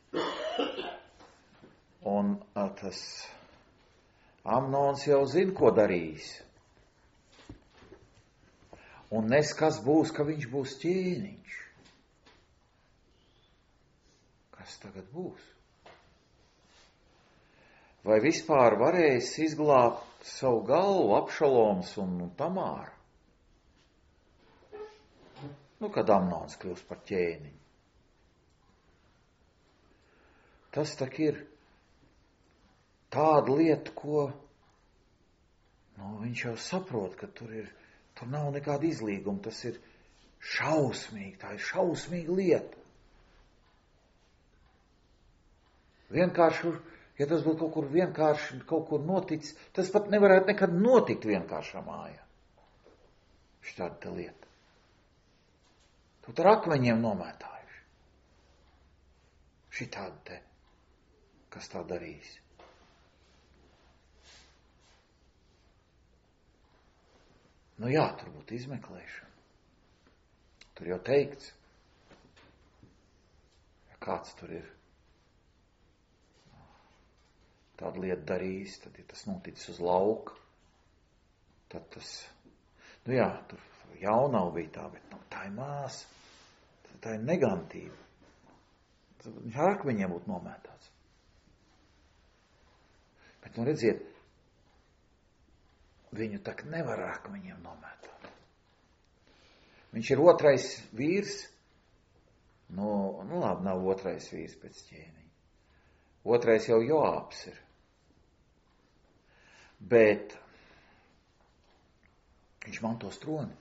Speaker 1: Un tas Amnons jau zina, ko darīs. Un nes kas būs, ka viņš būs ķēniņš. Kas tagad būs? Vai vispār varēs izglābt savu galvu Abšaloms un Tamāra? Nu, kad Amnons kļūs par ķēniņu. Tas tak ir tāda lieta, ko nu, viņš jau saprot, ka tur ir Tur nav nekāda izlīguma, tas ir šausmīgi, tā ir šausmīga lieta. Vienkārši, ja tas būtu kaut kur vienkārši, kaut kur noticis, tas pat nevarētu nekad notikt vienkāršā mājā. Šitāda te lieta. Tur ar akmeņiem nomētājuši. Šitāda te, kas tā darīs. Nu jā, tur būtu izmeklēšana. Tur jau teikts, ja kāds tur ir tādu lietu darījis, tad, ja tas noticis uz lauka, tad tas, nu jā, tur jaunau bija tā, bet nu, tā ir māsa, tā ir negantība. Viņš ar akmeņiem būtu nomētāts. Bet, nu redziet, viņu tak nevar ar akmeņiem nomētāt. Viņš ir otrais vīrs, nu, nu labi, nav otrais vīrs pēc ķēniņa. Otrais jau Joābs ir. Bet viņš mantos troni.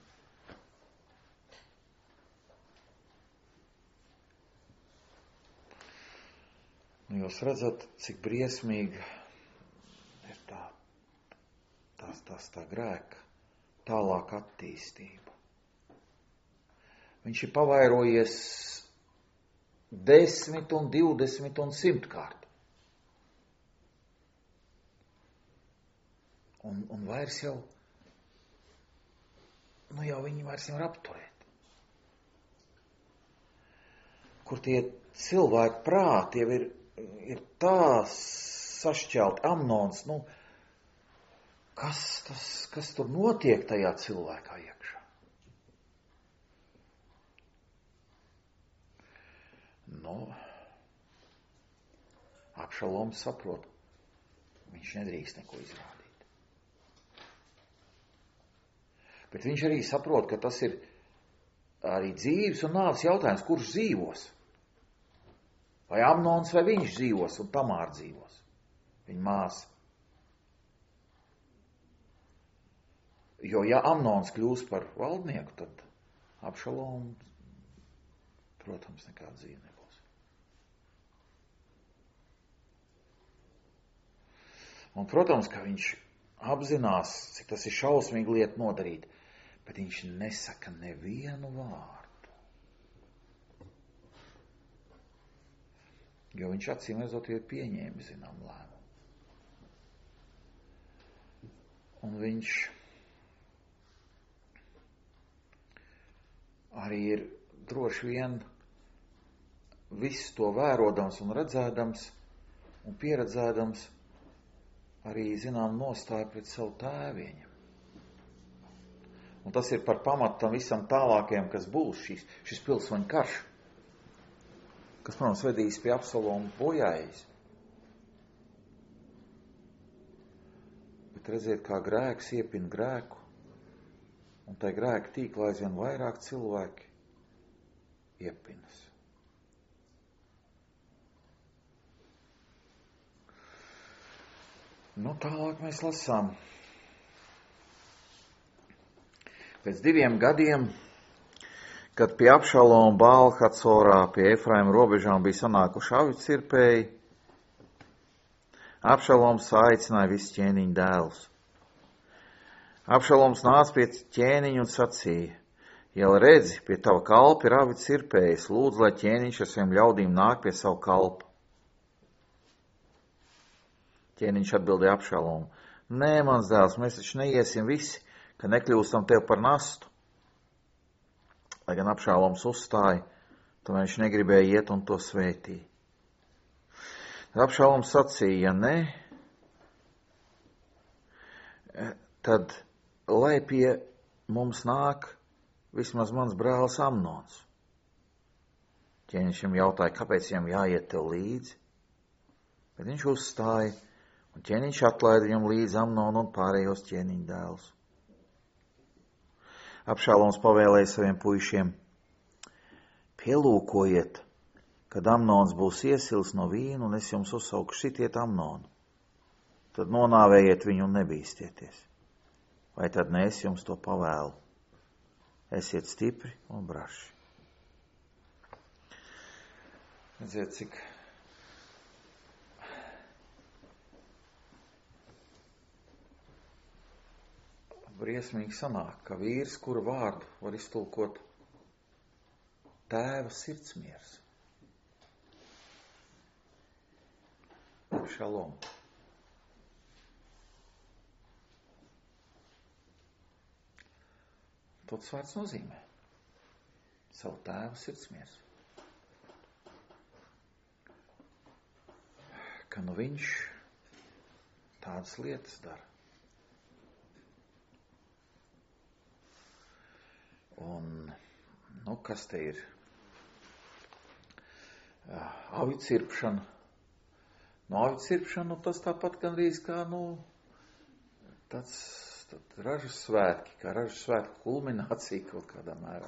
Speaker 1: Nu, jūs redzat, cik briesmīgi ir tā, tās, tās tā grēka tālāk attīstība. Viņš ir pavairojies desmit un divdesmit un simtkārt. Un, un vairs jau, nu jau viņi vairs nevar apturēt. Kur tie cilvēki prāti jau ir, ir tā sašķelti. Amnons, nu, kas, tas, kas tur notiek tajā cilvēkā iekšā? Nu, Abšaloms saprot, viņš nedrīkst neko izrādīt. Bet viņš arī saprot, ka tas ir arī dzīves un nāves jautājums, kurš dzīvos. Vai Amnons vai viņš dzīvos un Tamāra dzīvos. Viņa māsa. Jo ja Amnons kļūs par valdnieku, tad Abšalom, protams, nekāda dzīve nebūs. Un, protams, ka viņš apzinās, cik tas ir šausmīgi lieta nodarīt, bet viņš nesaka nevienu vārdu. Jo viņš acīm redzot ir pieņēmis zinām lēmumu. Un viņš arī ir droši vien visu to vērodams un redzēdams un pieredzēdams arī, zinām, nostāja pret savu tēviņu. Un tas ir par pamatu tam visam tālākajam, kas būs šis, šis pilsoņu karš, kas, protams, vedīs pie Absaloma bojājas. Bet redziet, kā grēks iepina grēku, un tai grēka tīklā aizvien vairāk cilvēki iepinas. Nu, tālāk mēs lasām. Pēc diviem gadiem, kad pie Abšaloma Bālhacorā pie Efraima robežām bija sanākuši avicirpēji, Abšaloms aicināja visus ķēniņu dēlus. Abšaloms nāca pie ķēniņa un sacīja: ja redzi, pie tava kalpa ir avicirpējs, lūdzu, lai ķēniņš ar saviem ļaudīm nāk pie savu kalpu. Ķēniņš atbildēja Abšalomu: nē, mans dēls, mēs taču neiesim visi, ka nekļūstam tev par nastu. Lai gan Abšaloms uzstāja, tomēr viņš negribēja iet un to svētīja. Tad Abšaloms sacīja: ja ne, tad lai pie mums nāk vismaz mans brālis Amnons. Ķēniņš viņam jautāja, kāpēc viņam jāiet tev līdzi, bet viņš uzstāja, un ķēniņš atlaida viņam līdzi Amnonu un pārējos ķēniņu dēlus. Abšaloms pavēlēja saviem puišiem: pielūkojiet, kad Amnons būs iesils no vīna, un es jums uzsaukšu, sitiet Amnonu. Tad nonāvējiet viņu un nebīstieties. Vai tad ne es jums to pavēlu? Esiet stipri un braši. Redziet, cik briesmīgi sanāk, ka vīrs, kura vārdu var iztulkot tēva sirdsmiers. Šalom. Tāds vārds nozīmē savu tēva sirdsmiers. Ka nu viņš tādas lietas dara. Un, nu, kas te ir? Avicirpšana. No avicirpšana, nu, tas tāpat gandrīz kā, nu, tāds ražas svētki, kā ražas svētku kulminācija kaut kādā mērā.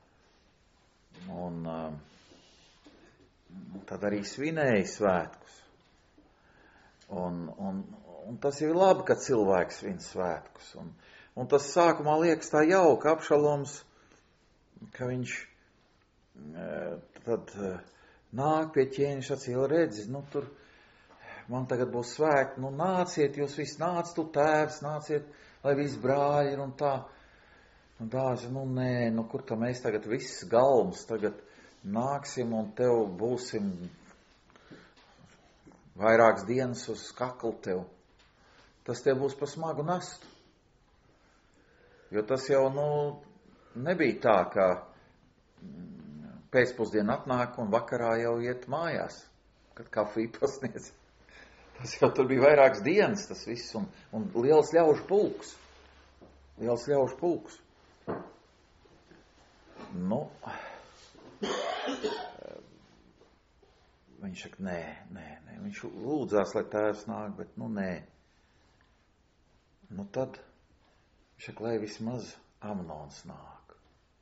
Speaker 1: Un um, tad arī svinēja svētkus. Un, un, un tas ir labi, ka cilvēks svin svētkus. Un, un tas sākumā liekas tā jauka, Abšaloms, ka viņš tad nāk pie ķēniņa, sacīja, redzi, nu tur man tagad būs svētki, nu nāciet, jūs visi nāc, tu tēvs, nāciet, lai visi brāļi ir un tā. Un dāži, nu nē, nu kur tā mēs tagad viss galms, tagad nāksim un tev būsim vairākas dienas uz kaklu tev. Tas tev būs pa smagu nastu. Jo tas jau, nu, nebija tā, ka pēcpusdienu atnāk un vakarā jau iet mājās, kad kafiju pasniedz. Tas jau tur bija vairākas dienas, tas viss, un, un liels ļaužu pulks. Liels ļaužu pulks. Nu, viņš saka, nē, nē, nē. Viņš lūdzās, lai tēvs nāk, bet nu nē. Nu tad, viņš saka, lai vismaz Amnons nāk.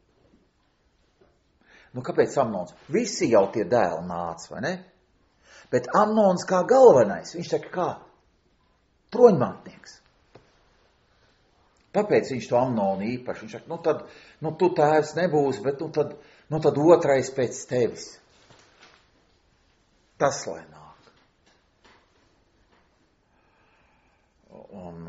Speaker 1: Nu, kāpēc Amnons? Visi jau tie dēli nāca, vai ne? Bet Amnons kā galvenais, viņš saka, kā troņmantnieks. Tāpēc viņš to Amnonu īpaši, viņš saka, nu tad, nu tu tēvs nebūs, bet nu tad, nu tad otrais pēc tevis. Tas, lai nāk. Un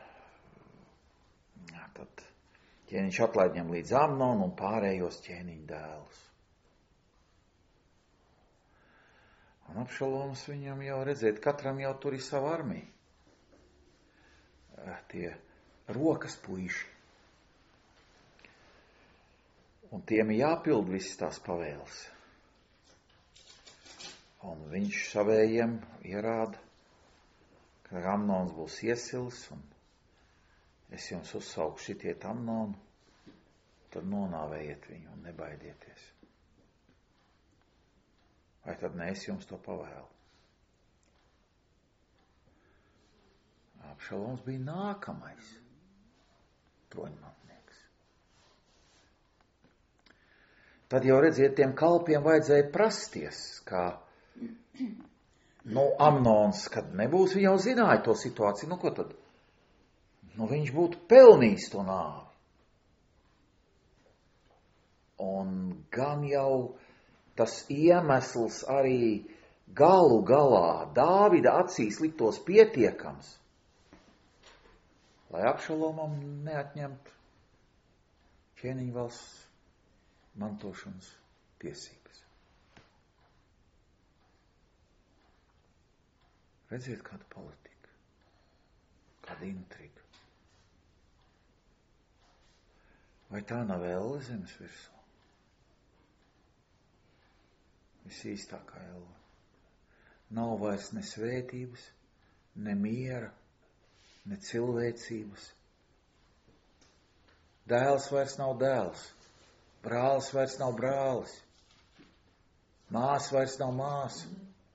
Speaker 1: jā, tad ķēniņš atlaid viņam līdz Amnonu un pārējos ķēniņu dēlus. Un Abšaloms viņam jau redzēt, katram jau tur ir sava armija. Tie rokas puiši. Un tiem ir jāpild visas tās pavēles. Un viņš savējiem ierāda, ka Amnons būs iesils, un es jums uzsaukšu šitiet Amnonu, tad nonāvējiet viņu un nebaidieties. Vai tad ne es jums to pavēlu? Abšaloms bija nākamais troņmantnieks. Tad jau redziet, tiem kalpiem vajadzēja prasties, kā nu, Amnons, kad nebūs, viņi jau zināja to situāciju. Nu, ko tad? Nu, viņš būtu pelnījis to nāvi. Un gan jau tas iemesls arī galu galā Dāvida acīs liktos pietiekams, lai Abšalomam neatņemtu ķēniņa valsts mantošanas tiesības. Redziet, kāda politika, kāda intriga. Vai tā nav elle zemes virsū? Visīstākā elle. Nav vairs ne svētības, ne miera, ne cilvēcības. Dēls vairs nav dēls, brālis vairs nav brālis, māsa vairs nav māsa.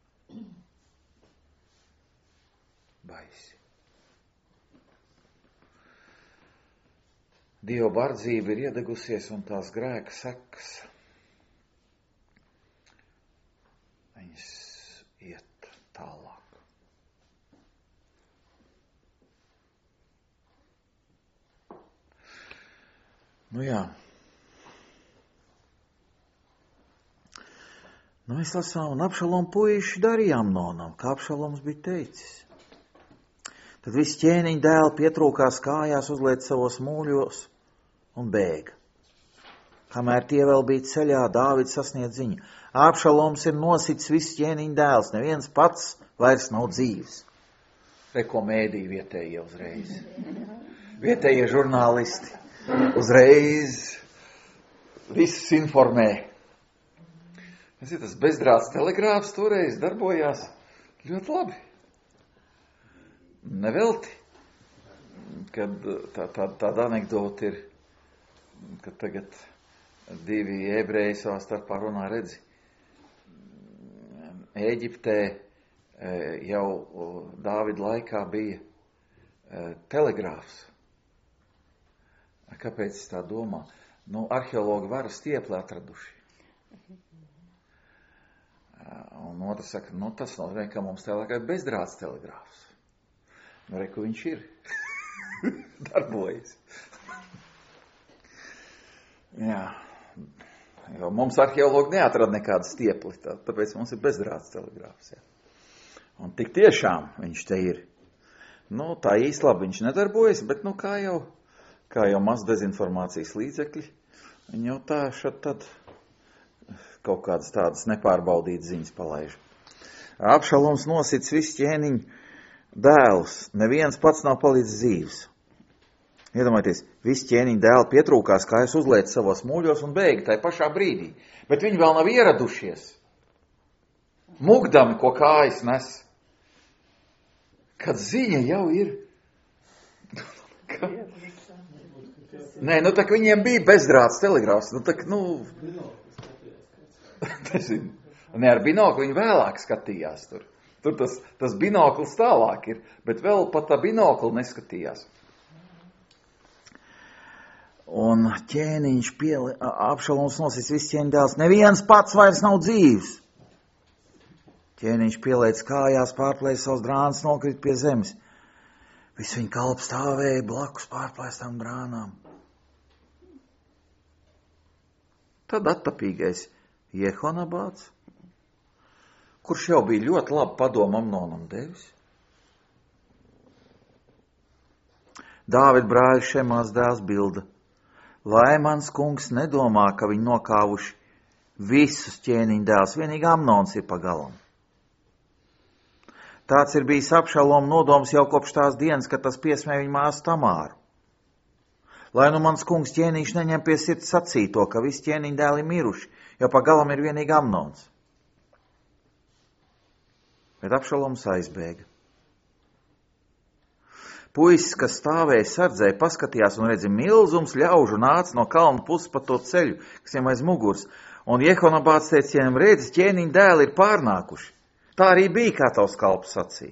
Speaker 1: Baisi. Dieva bardzība ir iedegusies un tās grēka sekas. Viņas iet tālāk. Nu jā. Nu mēs lasām, un Abšalom puiši darīja Amnonam, kā Abšaloms bija teicis. Tad viss ķēniņa dēli pietrūkās kājās, uzliec savos mūļos un bēga. Kamēr tie vēl bija ceļā, Dāvids sasniedz ziņu. Abšaloms ir nosits viss ķēniņa dēls, neviens pats vairs nav dzīves. Reko mēdī vietējie uzreiz. Vietējie žurnālisti uzreiz visus informē. Es ir tas bezdrāts telegrāfs toreiz darbojās ļoti labi. Nevelti, kad tā, tā, tāda anekdota ir, kad tagad divi ebreji savā starpā runā, redzi. Ēģiptē jau Dāvida laikā bija telegrāfs. Kāpēc es tā domā? Nu, arheologi varas stiepli atraduši. Un otrs saka, nu tas nozīmē, ka mums tālāk ir bezdrāts telegrāfs. Nu, reku viņš ir. Darbojas. Jā. Jo mums arheologi neatrada nekādu stiepli, tā, tāpēc mums ir bezdrāts telegrāfs. Jā. Un tik tiešām viņš te ir. Nu, tā īsti labi viņš nedarbojas, bet nu kā jau, kā jau maz dezinformācijas līdzekļi, viņi jau tā šad tad kaut kādas tādas nepārbaudītas ziņas palaiž. Abšaloms nosits visu ķēniņu dēlus, neviens pats nav palicis dzīves. Iedomājieties, visi ķēniņa dēli pietrūkās, kā es uzlieku savos mūļos un beigi tai pašā brīdī. Bet viņi vēl nav ieradušies. Mugdami, ko kājas nes. Kad ziņa jau ir. Ka... Nē, nu tak viņiem bija bezdrāts telegrāfs. Nu tak, nu... Ne ar binokli, viņi vēlāk skatījās tur. Tur tas, tas binoklis tālāk ir, bet vēl pat tā binokli neskatījās. Un ķēniņš pieli, Abšaloms nosis viss ķēniņa dēls, neviens pats vairs nav dzīves. Ķēniņš pielēc kājās, pārplēja savus drānas, nokrit pie zemes. Viss viņa kalps stāvēja blakus pārplēstām drānām. Tad attapīgais Jehonabāts, kurš jau bija ļoti labi padomu Amnonam devis. Dāvida brāļa Šemās dēls Bilda. Lai mans kungs nedomā, ka viņi nokāvuši visus ķēniņa dēls, vienīgi Amnons ir pagalam. Tāds ir bijis Abšaloma nodoms jau kopš tās dienas, kad tas piesmēja viņa māsu Tamāru. Lai nu mans kungs ķēniņš neņem pie sirds sacīto, ka visi ķēniņu dēli miruši, jo pa galam ir vienīgi Amnons. Bet Abšaloms aizbēga. Puisis, kas stāvēja sardzē, paskatījās un redzi milzums ļaužu nāca no kalna puses pa to ceļu, kas viņam aiz muguras. Un Jehonabāts teica, viņam redzi, ķēniņu dēli ir pārnākuši. Tā arī bija, kā tavs kalps sacīja.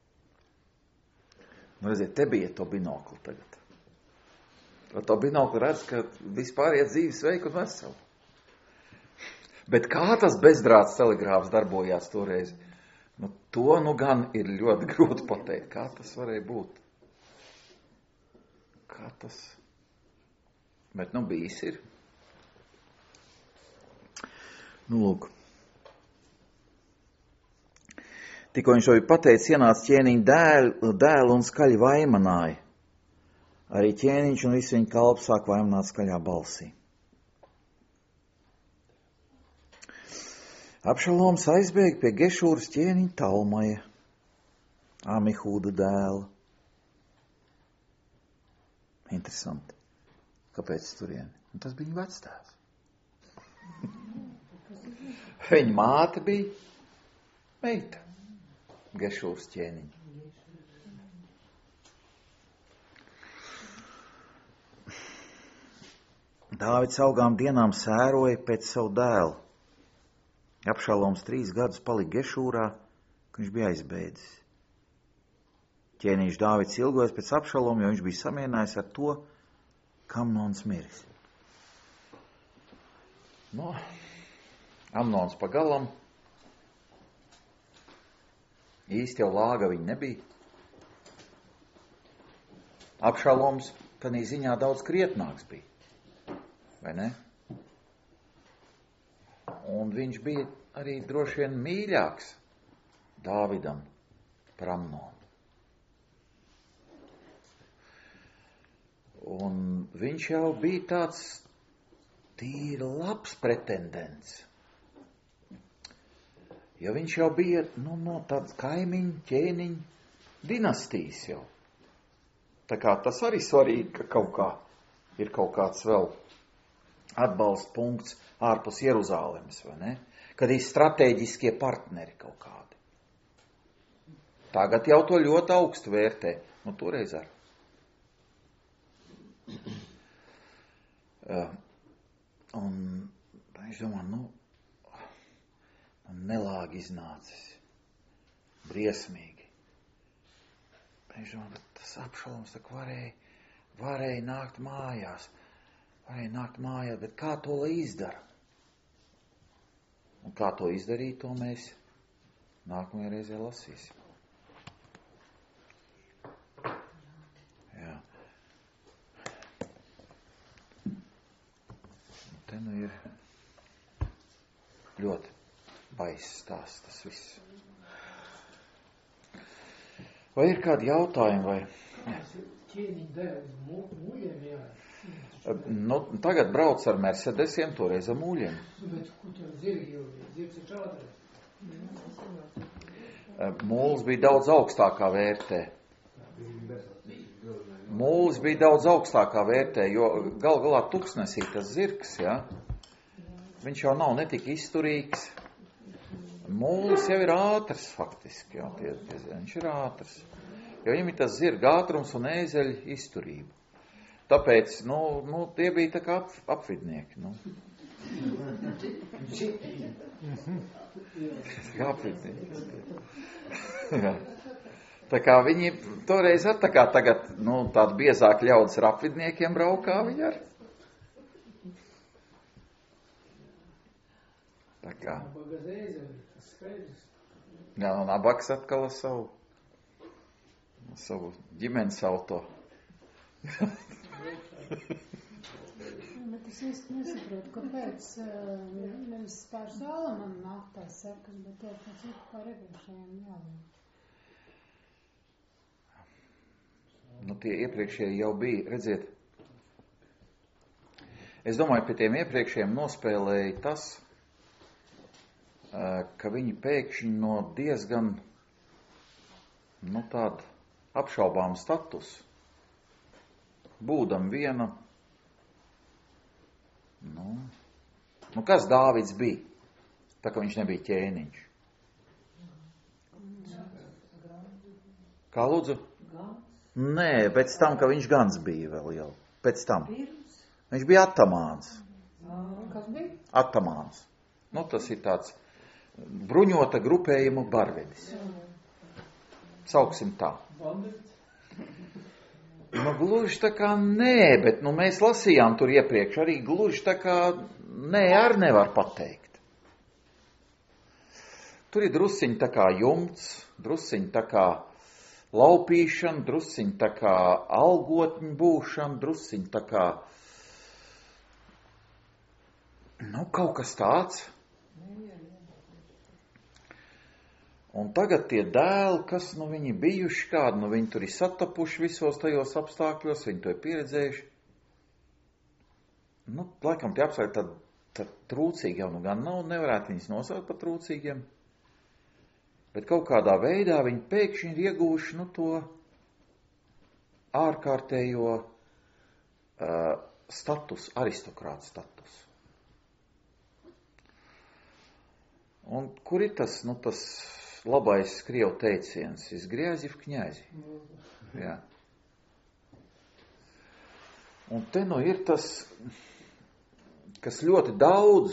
Speaker 1: Nu, redziet, te bija to binokli tagad. Ar to binokli redz, ka vispār iet dzīves veik un veseli. Bet kā tas bezdrāts telegrāfs darbojās toreiz? Nu, to nu gan ir ļoti grūti pateikt. Kā tas varēja būt? Kā tas? Bet nu bijis ir. Nu, lūk. Tikko viņš to bija pateicis, ienāca ķēniņa dēlu, dēlu un skaļi vaimanāja. Arī ķēniņš un visi viņa kalpi sāk vaimanāt skaļā balsī. Abšaloms aizbēga pie Gešūras ķēniņa Talmaja, Amihūda dēla. Interesanti. Kāpēc turieni? Un tas bija viņa vectēvs. Viņa māte bija meita. Gešūras ķēniņa. Dāvids augām dienām sēroja pēc savu dēlu. Abšaloms trīs gadus palika Gešūrā, ka viņš bija aizbēdzis. Ķēniņš Dāvids ilgojas pēc Abšaloma, jo viņš bija samierinājis ar to, ka Amnons miris. No, Amnons pa galam. Īsti jau lāga viņa nebija. Abšaloms tādā ziņā daudz krietnāks bija. Vai ne? Un viņš bija arī droši vien mīļāks Dāvidam par Amnonu. Un viņš jau bija tāds tīri labs pretendents. Jo viņš jau bija nu, no tāds kaimiņu, ķēniņu dinastijas jau. Tā kā tas arī svarīgi, ka kaut kā ir kaut kāds vēl atbalsta punkts ārpus Jeruzālemes, vai ne? Kad ir strateģiskie partneri kaut kādi. Tagad jau to ļoti augstu vērtē. Nu, toreiz ar. Uh, un viņš domā, nu, nelāgi iznācis. Briesmīgi. Viņš domā, bet tas Abšaloms tak varēja, varēja nākt mājās. Varēja nākt mājās, bet kā to lai izdara? Un kā to izdarīt, to mēs nākamajā reizē lasīsim. Jā. Te nu ir ļoti baiss stāsts tas viss. Vai ir kādi jautājumi vai?
Speaker 4: Ķēniņa dēls mūļiem jā.
Speaker 1: Nu, tagad brauc ar Mercedesiem, toreiz ar mūļiem.
Speaker 4: Bet kur tur zirgi jau bija? Zirgs ir čādrē.
Speaker 1: Mūls bija daudz augstākā vērtē. Mūls bija daudz augstākā vērtē, jo gal galā tuksnesī tas zirgs, ja? Viņš jau nav netik izturīgs. Mūls jau ir ātrs faktiski, jā, tie, tie, viņš ir ātrs. Jo viņam ir tas zirga ātrums un ēzeļa izturība. Tāpēc, nu, nu, tie bija tā kā ap, apvidnieki, nu. Kā apvidnieki. Jā. Tā kā viņi toreiz ar tā kā tagad, nu, tādu biezāk ļaudis ar apvidniekiem braukā viņi ar. Tā kā. Jā, un abaks atkal ar savu, savu ģimenes auto.
Speaker 2: Bet es īsti nesaprotu, kāpēc nevis pār Salamam nāk tās sekas, bet tie, kas ir pār iepriekšējiem jāliek.
Speaker 1: Nu, tie iepriekšēji jau bija, redziet, es domāju, pie tiem iepriekšējiem nospēlēja tas, ka viņi pēkšņi no diezgan nu, tādu apšaubām statusu. Būdam viena, nu, nu, kas Dāvids bija? Tā kā viņš nebija ķēniņš. Kā lūdzu? Nē, pēc tam, ka viņš gans bija vēl jau. Pēc tam. Viņš bija atamāns.
Speaker 2: Kas bija?
Speaker 1: Atamāns. Nu, tas ir tāds bruņota grupējuma barvedis. Sauksim tā. Nu, gluži tā kā nē, bet nu, mēs lasījām tur iepriekš arī gluži tā kā nē, ar nevar pateikt. Tur ir drusciņi tā kā jumts, drusciņi tā kā laupīšana, drusciņi tā kā algotņu būšana, drusciņi tā kā, nu, kaut kas tāds. Un tagad tie dēli, kas, nu, viņi bijuši kādi, nu, viņi tur ir satapuši visos tajos apstākļos, viņi to ir pieredzējuši. Nu, laikam tie apstākļi tad, tad trūcīgi jau nu gan nav, nevarētu viņus nosaukt par trūcīgiem. Bet kaut kādā veidā viņi pēkšņi ir ieguvuši, nu, to ārkārtējo uh, status, aristokrāta status. Un kur ir tas, nu, tas labais krievu teiciens? Iz grēzi v kņazi. Jā. Un te nu ir tas, kas ļoti daudz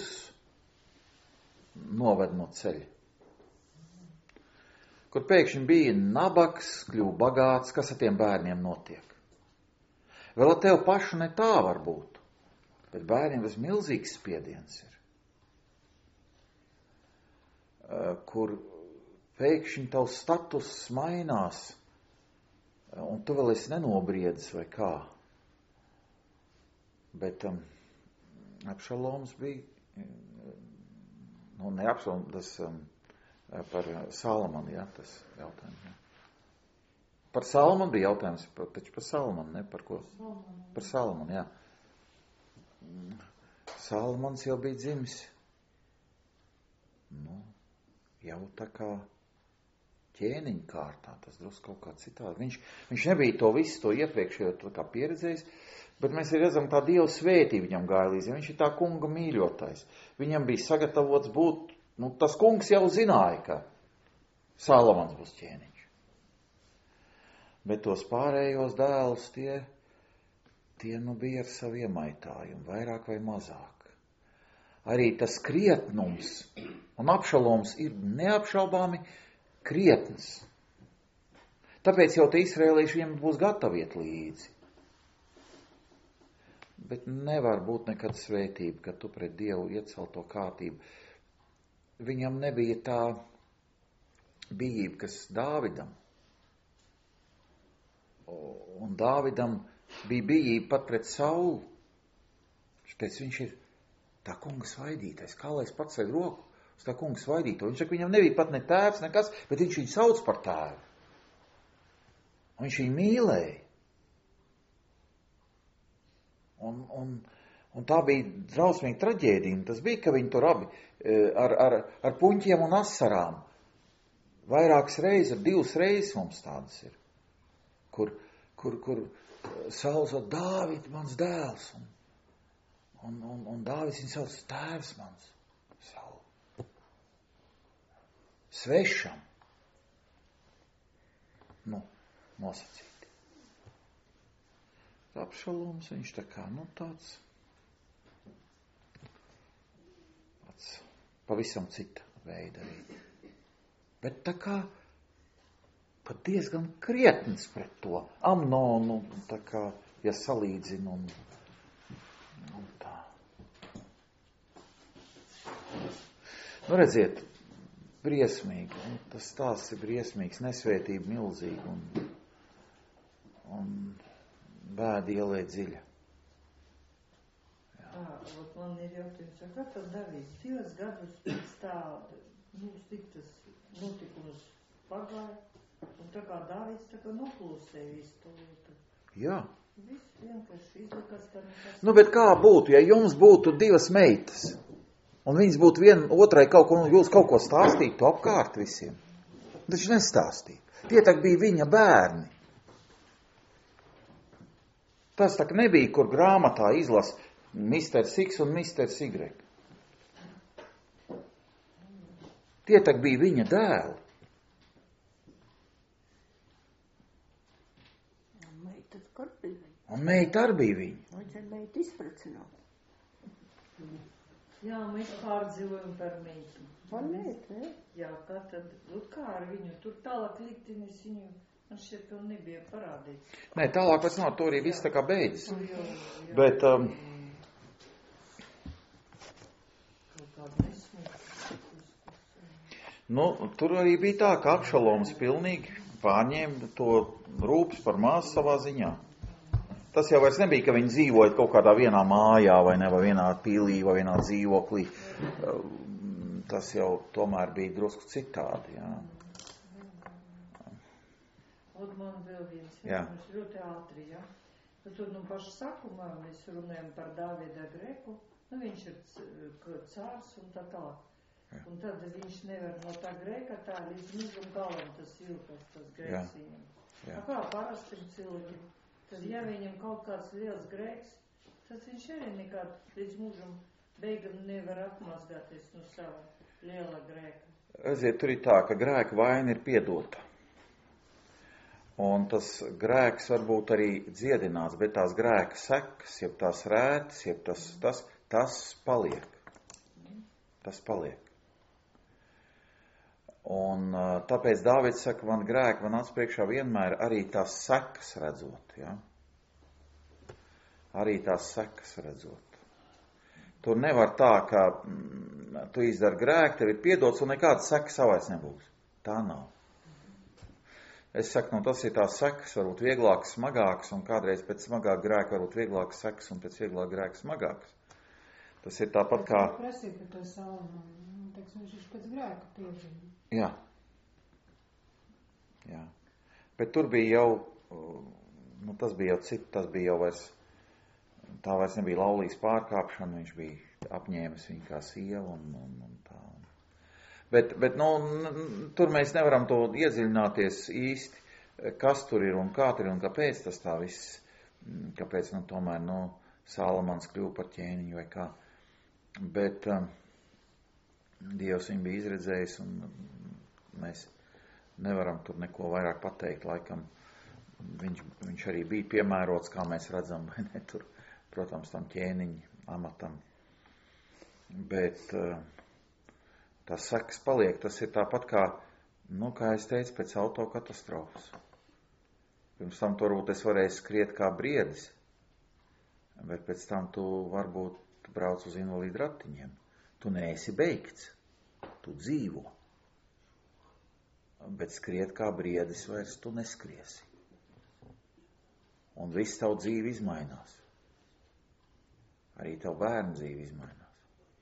Speaker 1: noved no ceļa. Kur pēkšņi bija nabaks, kļuva bagāts, kas ar tiem bērniem notiek. Vēl ar tev pašu ne tā var būt, bet bērniem tas milzīgs spiediens ir. Kur pēkšņi tavs status mainās, un tu vēl esi nenobriedis vai kā. Bet um, Abšaloms bija, nu ne Abšaloms, tas um, par Salmanu, jā, tas jautājums. Jā. Par Salmanu bija jautājums, taču par Salmanu, ne par ko? Salmanu. Par Salmanu, jā. Salmans jau bija dzimis, nu, jau tā kā ķēniņa kārtā, tas drusku kaut kā citādi. Viņš, viņš nebija to visu, to iepriekšējo tā kā pieredzējis, bet mēs arī redzam, tā Dieva svētība viņam gāja līdzi. Viņš ir tā kunga mīļotais. Viņam bija sagatavots būt, nu, tas kungs jau zināja, ka Salamans būs ķēniņš. Bet tos pārējos dēlus tie, tie nu bija ar savu iemaitājumu, vairāk vai mazāk. Arī tas krietnums un Abšaloms ir neapšaubāmi krietns. Tāpēc jau te Izraēlieši viņam būs gatavi iet līdzi. Bet nevar būt nekad svētība, ka tu pret Dievu iecel to kārtību. Viņam nebija tā bijība, kas Dāvidam. Un Dāvidam bija bijība pat pret Saulu. Tāpēc viņš ir tā kunga svaidītais. Kā lai es pats vai roku uz tā kunga svaidīto? Viņš saka, viņam nebija pat ne tēvs, nekas, bet viņš viņu sauc par tēvu. Un viņš viņu mīlēja. Un, un, un tā bija drausmīga traģēdija. Tas bija, ka viņi tur abi ar, ar, ar puņķiem un asarām vairākas reizes, divas reizes mums tādas ir, kur, kur, kur Sauls saka, Dāvid, mans dēls, un, un, un, un Dāvids viņu sauc, tēvs mans, Saul. Svešam. Nu, nosacīti. Abšaloms, viņš tā kā, nu, tāds, tāds pavisam cita veida arī. Bet tā kā pat diezgan krietns pret to Amnonu, tā kā, ja salīdzinu un, un tā. Nu, redziet, briesmīgi, un tas stāsts ir briesmīgs, nesvētība milzīga un, un bēdi ielē dziļa.
Speaker 5: Jā, ot man ir jautājums, kā tas Davids divas gadus pēc tā, nu, tik tas notikums pagāja, un tā kā Davids tā kā noplūsēja visu to lietu.
Speaker 1: Jā.
Speaker 5: Viss vienkārši izlikās, ka nekas...
Speaker 1: Nu, bet kā būtu, ja jums būtu divas meitas, un viņas būtu viena otrai kaut ko, un jūs kaut ko stāstītu apkārt visiem? Taču nestāstītu. Tie tak bija viņa bērni. Tas tak nebija, kur grāmatā izlas misters X un misters Y. Tie tak bija viņa dēli. Un meita arī bija viņa.
Speaker 3: Vajadzēja meitu izpracināt.
Speaker 5: Jā, mēs pārdzīvojam par meitu.
Speaker 3: Par meitu, ne?
Speaker 5: Jā, kā tad, nu kā ar viņu, tur tālāk liktenis viņu, man šķiet, ka nebija parādīts.
Speaker 1: Nē, tālāk pēc no to arī viss tā kā beidzas.
Speaker 5: Tur jau, jā.
Speaker 1: Bet, um,
Speaker 5: Kaut kāda nesmīga.
Speaker 1: nu, tur arī bija tā, ka Abšaloms pilnīgi pārņēma to rūpes par māsu savā ziņā. Tas jau vairs nebija, ka viņi dzīvoja kaut kādā vienā mājā, vai ne, vai vienā pīlī, vai vienā dzīvoklī. Tas jau tomēr bija drusku citādi, jā.
Speaker 5: Ot man vēl viens,
Speaker 1: Jā.
Speaker 5: jā, mums ļoti ātri, jā. Bet tur, nu, pašu sakumā mēs runājam par Dāvida Greku, nu, viņš ir c- k- cārs un tā tālāk.
Speaker 1: Jā.
Speaker 5: Un tad viņš nevar no tā Greka tā līdz mūžam galam tas ilgas, tas
Speaker 1: Jā.
Speaker 5: Greks viņam.
Speaker 1: Jā.
Speaker 5: Tā kā parastam cilvēkiem. Tad, ja viņam kaut kāds liels grēks, tad viņš arī nekād līdz mūžam beigam nevar atmazgāties no sava liela grēka.
Speaker 1: Redziet, tur ir tā, ka grēka vaina ir piedota. Un tas grēks var būt arī dziedināts, bet tās grēka sekas, jeb tās rētas, jeb tas, tas, tas paliek. Tas paliek. Un uh, tāpēc Dāvids saka, man grēki, man acs priekšā vienmēr arī tās sekas redzot, ja? Arī tās sekas redzot. Tur nevar tā, ka mm, tu izdari grēku, tev ir piedots un nekādas sekas savais nebūs. Tā nav. Es saku, nu tas ir tās sekas, varbūt vieglākas, smagākas, un kādreiz pēc smagāk grēka varbūt vieglākas sekas un pēc vieglāk grēka smagākas. Tas ir tāpat kā...
Speaker 2: Prasīja par to Salomonu, teiksim, viņš ir pēc grēka piezīme.
Speaker 1: Jā. Jā. Bet tur bija jau, nu tas bija jau cits, tas bija jau vairs, tā vairs nebija laulības pārkāpšana, viņš bija apņēmis viņu kā sievu un, un, un tā. Bet, bet nu, tur mēs nevaram to iedziļināties īsti, kas tur ir un kā tur ir un kāpēc tas tā viss, kāpēc, nu, tomēr, nu, Salamans kļuva par ķēniņu vai kā. Bet um, Dievs viņu bija izredzējis un mēs nevaram tur neko vairāk pateikt, laikam viņš, viņš arī bija piemērots, kā mēs redzam, vai ne, tur, protams, tam ķēniņa amatam. Bet uh, tas sekas paliek, tas ir tāpat kā, nu, kā es teicu, pēc autokatastrofas. Pirms tam varbūt es varēju skriet kā briedis, bet pēc tam tu varbūt brauc uz invalīdu ratiņiem. Tu neesi beigts, tu dzīvo. Bet skriet kā briedis vairs tu neskriesi. Un viss tavu dzīvi izmainās. Arī tavu bērnu dzīvi izmainās.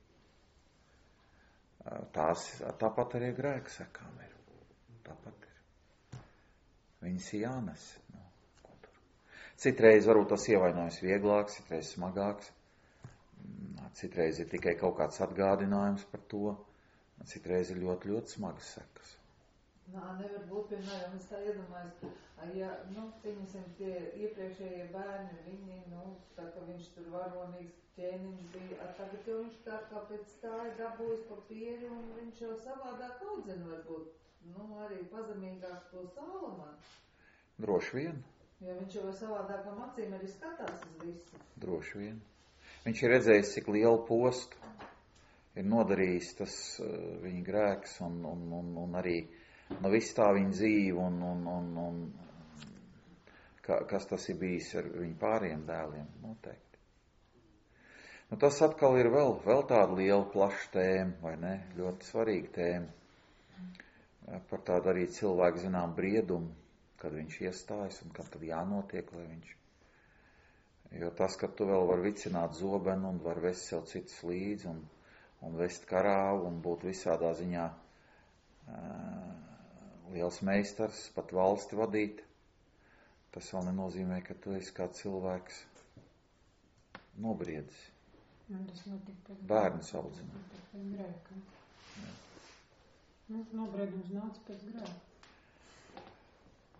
Speaker 1: Tās, tāpat arī grēka sekām ir. Tāpat ir. Viņas ir jānes. Nu, ko tur. Citreiz varbūt tas ievainojums vieglāks, citreiz smagāks. Citreiz ir tikai kaut kāds atgādinājums par to. Citreiz ir ļoti, ļoti smagas sekas.
Speaker 6: Nā, nevar būt, piemēram, es tā iedomājos, ja, nu, pieņemsim, tie iepriekšējie bērni, viņi, nu, tā kā viņš tur varonīgs ķēniņš bija, ar tagad jau viņš tā kā pēc tā ir dabūjis papīri, un viņš jau savādāk audzina varbūt, nu, arī pazemīgāk to Salamanu.
Speaker 1: Droši vien.
Speaker 6: Jo viņš jau savādākam acīm arī skatās uz visu.
Speaker 1: Droši vien. Viņš ir redzējis, cik lielu postu ir nodarījis tas uh, viņa grēks un, un, un, un arī no viss tā viņa dzīve un, un, un, un ka, kas tas ir bijis ar viņu pāriem dēliem, noteikti. Nu, tas atkal ir vēl, vēl tāda liela plaša tēma, vai ne? Ļoti svarīga tēma. Par tādu arī cilvēku zinām briedumu, kad viņš iestājas un kad tad jānotiek, lai viņš. Jo tas, ka tu vēl var vicināt zobenu un var vest sev citus līdzi un, un vest karāvu un būt visādā ziņā uh, liels meistars, pat valsti vadīt, tas vēl nenozīmē, ka tu esi kā cilvēks nobriedis. Bērns audzina.
Speaker 2: Nu, nobriedums nāca pēc grēka.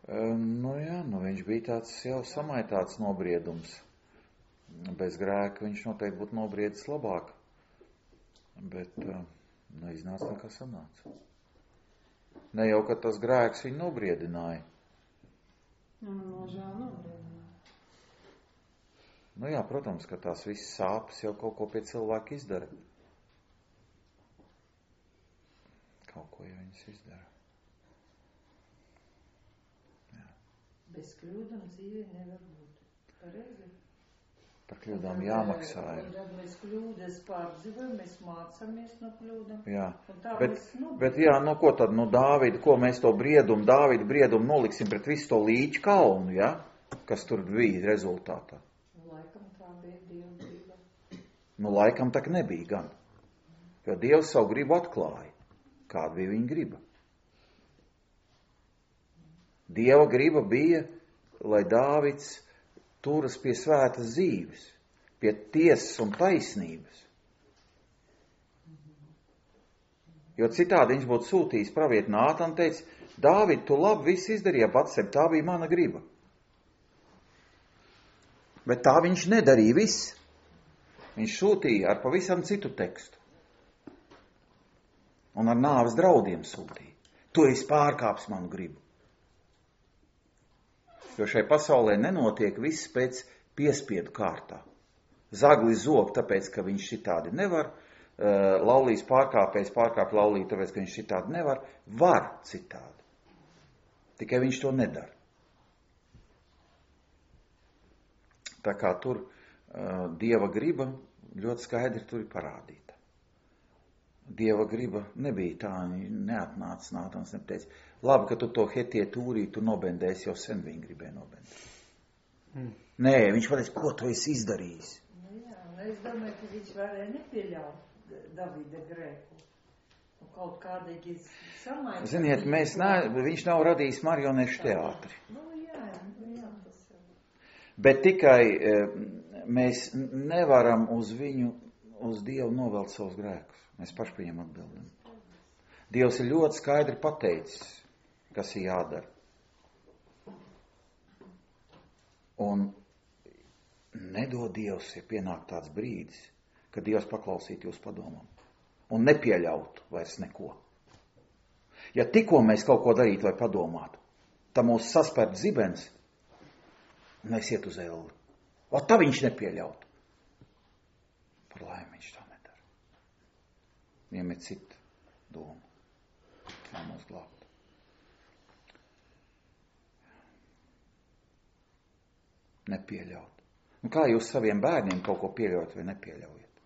Speaker 1: Nu jā, nu viņš bija tāds jau samaitāts nobriedums. Bez grēka viņš noteikti būtu nobriedis labāk. Bet, nu, iznāca tā, kā sanāca. Ne jau, ka tas grēks viņu nobriedināja.
Speaker 2: Nu, nožēl nobriedināja.
Speaker 1: Nu jā, protams, ka tās visas sāpes jau kaut ko pie cilvēka izdara. Kaut ko jau viņas izdara. Jā.
Speaker 5: Bez kļūdām dzīve nevar būt. Pareizi?
Speaker 1: Par kļūdām jāmaksā.
Speaker 5: Un tad mēs kļūdas pārdzīvojam, mēs mācāmies no kļūdām.
Speaker 1: Jā,
Speaker 5: Un tā
Speaker 1: bet,
Speaker 5: mēs, nu,
Speaker 1: bet jā, nu ko tad, nu Dāvida, ko mēs to briedumu, Dāvida briedumu noliksim pret visu to līķu kalnu, ja? Kas tur bija rezultātā?
Speaker 5: Laikam tā bija Dieva griba.
Speaker 1: Nu, laikam tak nebija gan. Jo Dievs savu gribu atklāja. Kāda bija viņa griba? Dieva griba bija, lai Dāvids turas pie svētas dzīves, pie tiesas un taisnības. Jo citādi viņš būtu sūtījis pravietu Nātanu un teicis, Dāvid, tu labi viss izdarīja pats sev, tā bija mana griba. Bet tā viņš nedarīja viss. Viņš sūtīja ar pavisam citu tekstu. Un ar nāves draudiem sūtīja. Tu esi pārkāpis manu gribu. Jo šai pasaulē nenotiek viss pēc piespiedu kārtā. Zaglis zob, tāpēc, ka viņš šitādi nevar, laulīs pārkāpējs pārkāp laulīt, tāpēc, ka viņš šitādi nevar, var citādi. Tikai viņš to nedara. Tā kā tur uh, Dieva griba ļoti skaidri tur ir parādīta. Dieva griba nebija tā, neatnāca Nātans, nepateica, labi, ka tu to Hetieti Ūriju tu nobendēsi, jau sen viņi gribēja nobendēt. Mm. Nē, viņš pateica, ko tu esi izdarījis?
Speaker 5: Nu jā, un es domāju, ka viņš varēja nepieļaut Davida grēku. Un kaut kādīgi samainīt.
Speaker 1: Ziniet, mēs ne, viņš nav radījis marionešu teātri.
Speaker 5: Nu jā, nu jā, tas jau.
Speaker 1: Bet tikai mēs nevaram uz viņu, uz Dievu novelt savus grēkus. Mēs paši pieņem atbildam. Dievs ir ļoti skaidri pateicis, kas ir jādara. Un nedod Dievs, ja pienāk tāds brīdis, ka Dievs paklausītu jūs padomam un nepieļautu vairs neko. Ja tikko mēs kaut ko darītu vai padomātu, tad mūs saspērt zibens un mēs iet uz elli. O, tā viņš nepieļautu. Par laimi viņš tā nedara. Viņam ir cita doma. Kā mūs glābt. Nepieļaut. Un kā jūs saviem bērniem kaut ko pieļaut vai nepieļaujat?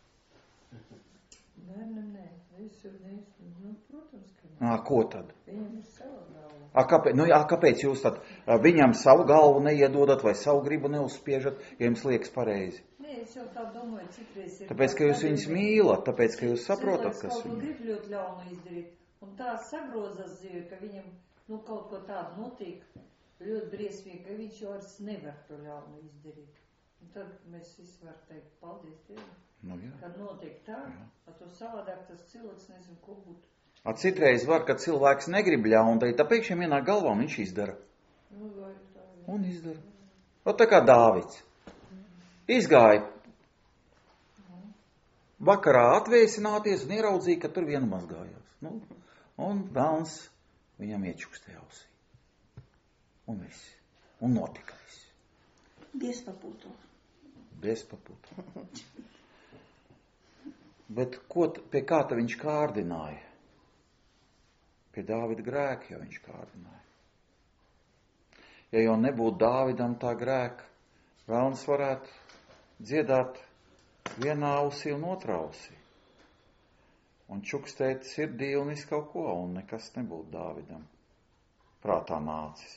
Speaker 5: Bērnam nē. Es jau neesmu. Nu, protams, ka nē.
Speaker 1: Ā, ko tad?
Speaker 5: Viņam ir sava galva.
Speaker 1: Ā, kāpēc, nu, jā, kāpēc jūs tad viņam savu galvu neiedodat vai savu gribu neuzspiežat, ja jums liekas pareizi?
Speaker 5: Nē, es jau tā domāju, citreiz ir.
Speaker 1: Tāpēc, ka jūs viņus mīlat, tāpēc, ka jūs saprotat, kas
Speaker 5: viņam.
Speaker 1: viņam.
Speaker 5: Grib ļoti ļaunu izdarīt. Un tā sagrozas dzīve, ka viņam, nu, kaut ko tādu notiek, ļoti briesmīgi, ka viņš jau vairs nevar to ļaunu izdarīt. Un tad mēs visi var teikt, paldies Dievam.
Speaker 1: Nu, jā.
Speaker 5: Kad notiek tā,
Speaker 1: Jā.
Speaker 5: ar to savādāk tas cilvēks nezinu, ko būtu.
Speaker 1: A, citreiz var, kad cilvēks negrib ļaunu darīt, tāpēc viņam ienāk galvā un viņš izdara.
Speaker 5: Nu, vai tā, jā.
Speaker 1: Un izdara. O, tā kā Dāvids. Izgāja vakarā atvēsināties un ieraudzīja, ka tur viena mazgājās. Nu, un velns viņam iečukstēja ausī. Un viss. Un notika viss.
Speaker 3: Bezpapūto.
Speaker 1: Bezpapūto. Bet ko, pie kā ta viņš kārdināja? Pie Dāvida grēka jau viņš kārdināja. Ja jau nebūtu Dāvidam tā grēka, velns varētu dziedāt vienā ausī un otrā ausī. Un čukstēt sirdī un visu kaut ko, un nekas nebūtu Dāvidam prātā nācis.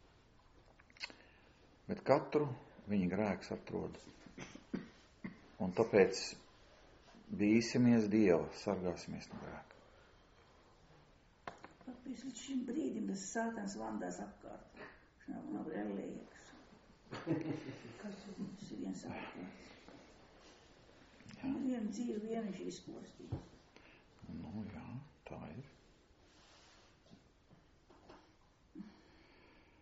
Speaker 1: Bet katru viņa grēks atrod. Un tāpēc bīsimies Dieva, sargāsimies no grēka.
Speaker 3: Tāpēc līdz šim brīdim tas sātans vandās apkārt. Viņš nav, nav relējaks. Kas ir viens apkārt. Un vienu dzīvi vienu viņš izpostīja.
Speaker 1: Nu jā, tā ir.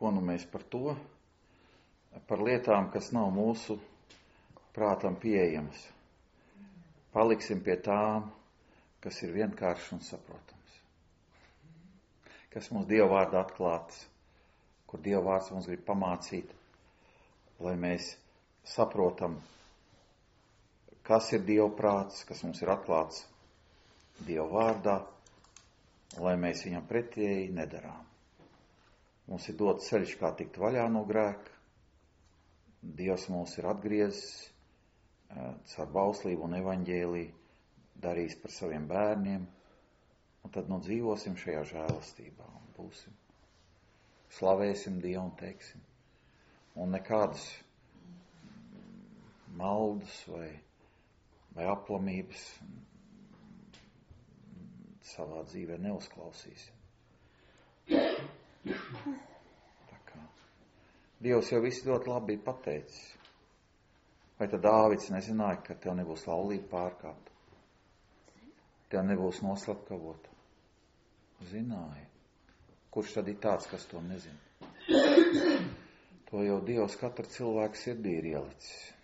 Speaker 1: ko nu mēs par to? Par lietām, kas nav mūsu prātam pieejamas. Paliksim pie tām, kas ir vienkārši un saprotams. Kas mums Dieva vārdā atklāts, kur Dieva vārds mums grib pamācīt, lai mēs saprotam, kas ir Dieva prāts, kas mums ir atklāts Dieva vārdā, lai mēs viņam pretēji nedarām. Mums ir dots ceļš, kā tikt vaļā no grēka. Dievs mūs ir atgriezis caur bauslību un evaņģēliju, darīs par saviem bērniem, un tad nu dzīvosim šajā žēlastībā un būsim. Slavēsim Dievu un teiksim. Un nekādas maldas vai, vai aplamības savā dzīvē neuzklausīsim. Tā kā Dievs jau visu ļoti labi bija pateicis. Vai tad Dāvids nezināja, ka tev nebūs laulība pārkāpta? Tev nebūs noslapkavota? Zināja. Kurš tad ir tāds, kas to nezina? To jau Dievs katru cilvēku sirdī ir ielicis.